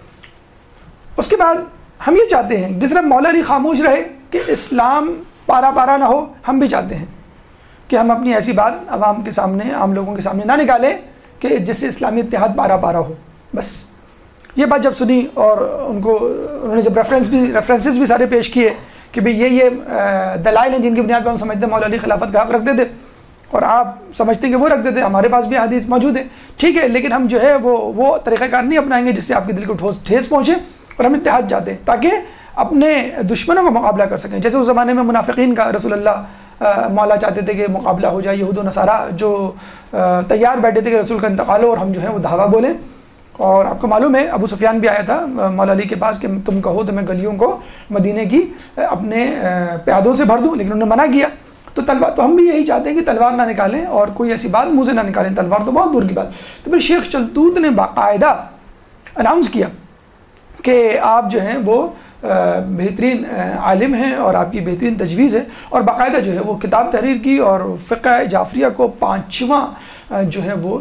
اس کے بعد ہم یہ چاہتے ہیں جس طرح مولا علی خاموش رہے کہ اسلام پارا پارا نہ ہو, ہم بھی چاہتے ہیں کہ ہم اپنی ایسی بات عوام کے سامنے, عام لوگوں کے سامنے نہ نکالیں کہ جس سے اسلامی اتحاد پارا پارا ہو. بس یہ بات جب سنی اور ان کو انہوں نے جب ریفرنس بھی ریفرنسز بھی سارے پیش کیے کہ بھئی یہ یہ دلائل ہیں جن کی بنیاد پر ہم سمجھتے ہیں مولا علی خلافت کا حق رکھتے تھے, اور آپ سمجھتے ہیں کہ وہ رکھتے تھے, ہمارے پاس بھی حدیث موجود ہے, ٹھیک ہے, لیکن ہم جو ہے وہ وہ طریقہ کار نہیں اپنائیں گے جس سے آپ کے دل کو ٹھوس ٹھیس پہنچے, اور ہم اتحاد چاہتے ہیں تاکہ اپنے دشمنوں کا مقابلہ کر سکیں. جیسے اس زمانے میں منافقین کا رسول اللہ مولا چاہتے تھے کہ مقابلہ ہو جائے, یہود و نصارہ جو تیار بیٹھے تھے کہ رسول کا انتقال ہو اور ہم جو ہے وہ دھاوا بولیں. اور آپ کو معلوم ہے ابو سفیان بھی آیا تھا مولا علی کے پاس کہ تم کہو تو میں گلیوں کو مدینے کی اپنے پیادوں سے بھر دوں, لیکن انہوں نے منع کیا. تو تلوار تو ہم بھی یہی چاہتے ہیں کہ تلوار نہ نکالیں اور کوئی ایسی بات منہ سے نہ نکالیں, تلوار تو بہت دور کی بات. تو پھر شیخ شلتوت نے باقاعدہ اناؤنس کیا کہ آپ جو ہیں وہ بہترین عالم ہیں اور آپ کی بہترین تجویز ہے, اور باقاعدہ جو ہے وہ کتاب تحریر کی اور فقہ جعفریہ کو پانچواں جو ہے وہ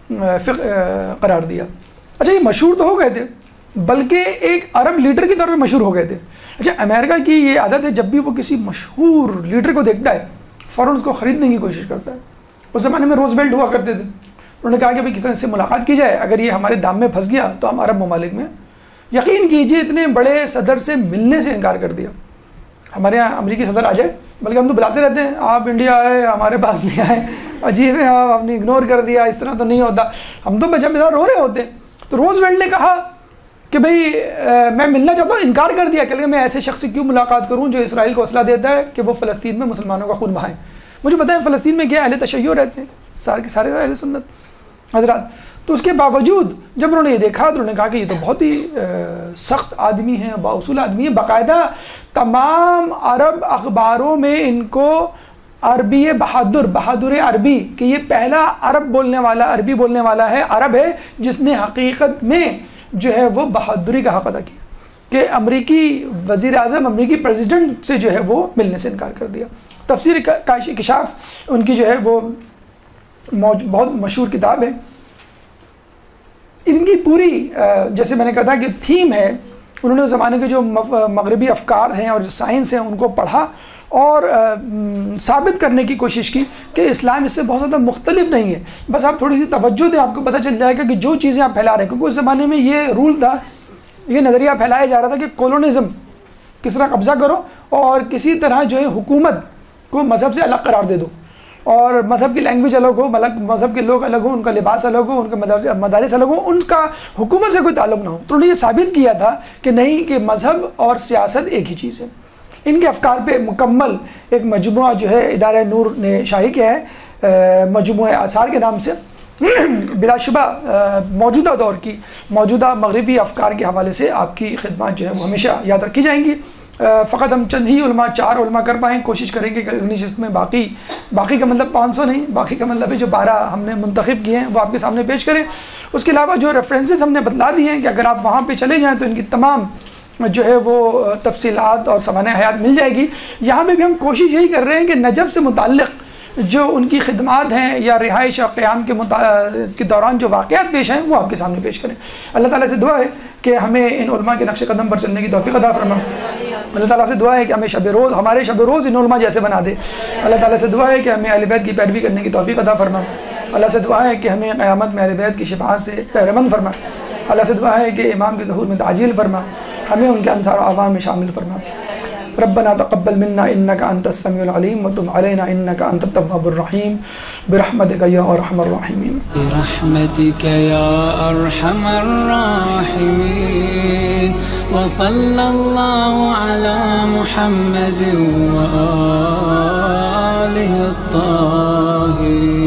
فقہ قرار دیا. اچھا یہ مشہور تو ہو گئے تھے بلکہ ایک عرب لیڈر کی طور پہ مشہور ہو گئے تھے. اچھا امریکہ کی یہ عادت ہے جب بھی وہ کسی مشہور لیڈر کو دیکھتا ہے فوراً اس کو خریدنے کی کوشش کرتا ہے. اس زمانے میں روزویلٹ ہوا کرتے تھے, انہوں نے کہا کہ بھائی کس طرح سے ملاقات کی جائے, اگر یہ ہمارے دام میں پھنس گیا تو ہم عرب ممالک میں, یقین کیجئے اتنے بڑے صدر سے ملنے سے انکار کر دیا. ہمارے یہاں امریکی صدر آ جائے, بلکہ ہم تو بلاتے رہتے ہیں آپ انڈیا آئے ہمارے پاس نہیں آئے, عجیب ہے آپ نے اگنور کر دیا, اس طرح تو نہیں ہوتا, ہم تو جب ادھر رو رہے ہوتے. تو روزویلٹ نے کہا کہ بھئی میں ملنا چاہتا ہوں, انکار کر دیا کہ میں ایسے شخص سے کیوں ملاقات کروں جو اسرائیل کو اسلحہ دیتا ہے کہ وہ فلسطین میں مسلمانوں کا خون بہائیں. مجھے پتہ ہے فلسطین میں کیا اہل تشیع رہتے ہیں, سارے کے سارے اہل سنت حضرات. تو اس کے باوجود جب انہوں نے یہ دیکھا تو انہوں نے کہا کہ یہ تو بہت ہی سخت آدمی ہیں, بااصول آدمی ہیں. باقاعدہ تمام عرب اخباروں میں ان کو عربی بہادر بہادر عربی کہ یہ پہلا عرب بولنے والا عربی بولنے والا ہے, عرب ہے جس نے حقیقت میں جو ہے وہ بہادری کا حق ادا کیا کہ امریکی وزیر اعظم امریکی پریزیڈنٹ سے جو ہے وہ ملنے سے انکار کر دیا. تفسیر کشاف ان کی جو ہے وہ بہت مشہور کتاب ہے. ان کی پوری جیسے میں نے کہا تھا کہ تھیم ہے, انہوں نے زمانے کے جو مغربی افکار ہیں اور جو سائنس ہیں ان کو پڑھا اور ثابت کرنے کی کوشش کی کہ اسلام اس سے بہت زیادہ مختلف نہیں ہے. بس آپ تھوڑی سی توجہ دیں, آپ کو پتہ چل جائے گا کہ جو چیزیں آپ پھیلا رہے ہیں, کیونکہ اس زمانے میں یہ رول تھا, یہ نظریہ پھیلایا جا رہا تھا کہ کولونزم کس طرح قبضہ کرو اور کسی طرح جو ہے حکومت کو مذہب سے الگ قرار دے دو, اور مذہب کی لینگویج الگ ہو, مذہب کے لوگ الگ ہوں, ان کا لباس الگ ہو, ان کے مدارس الگ ہوں, ان کا حکومت سے کوئی تعلق نہ ہو. تو انہوں نے یہ ثابت کیا تھا کہ نہیں, کہ مذہب اور سیاست ایک ہی چیز ہے. ان کے افکار پہ مکمل ایک مجموعہ جو ہے ادارہ نور نے شائع کیا ہے مجموعہ آثار کے نام سے. بلا شبہ موجودہ دور کی موجودہ مغربی افکار کے حوالے سے آپ کی خدمات جو ہے وہ ہمیشہ یاد رکھی جائیں گی. فقط ہم چند ہی علماء چار علماء کر پائیں. کوشش کریں گے کہ اگلی نشست میں باقی باقی کا مطلب پانچ سو نہیں، باقی کا مطلب ہے جو بارہ ہم نے منتخب کیے ہیں وہ آپ کے سامنے پیش کریں. اس کے علاوہ جو ریفرنسز ہم نے بتلا دی ہیں کہ اگر آپ وہاں پہ چلے جائیں تو ان کی تمام جو ہے وہ تفصیلات اور سوانح حیات مل جائے گی. یہاں پہ بھی ہم کوشش یہی کر رہے ہیں کہ نجف سے متعلق جو ان کی خدمات ہیں یا رہائش اور قیام کے متا... کے دوران جو واقعات پیش ہیں وہ آپ کے سامنے پیش کریں. اللہ تعالیٰ سے دعا ہے کہ ہمیں ان علماء کے نقش قدم پر چلنے کی توفیق عطا فرما. اللہ تعالیٰ سے دعا ہے کہ ہمیں شب روز ہمارے شب روز ان علماء جیسے بنا دے. اللہ تعالیٰ سے دعا ہے کہ ہمیں اہل بیت کی پیروی کرنے کی توفیق عطا فرما. اللہ سے دعا ہے کہ ہمیں قیامت میں اہل بیت کی شفاعت سے بہرمند فرما. اللہ سے دعا ہے کہ امام کے ظہور میں تعجیل فرما، ہمیں ان کے انصار و اعوان میں شامل فرما. ربنا تقبل منا انك انت السميع العليم وتب علينا انك انت التواب الرحيم برحمتك يا ارحم الراحمين. برحمتك يا ارحم الراحمين. وصلى الله على محمد وآله الطاهرين.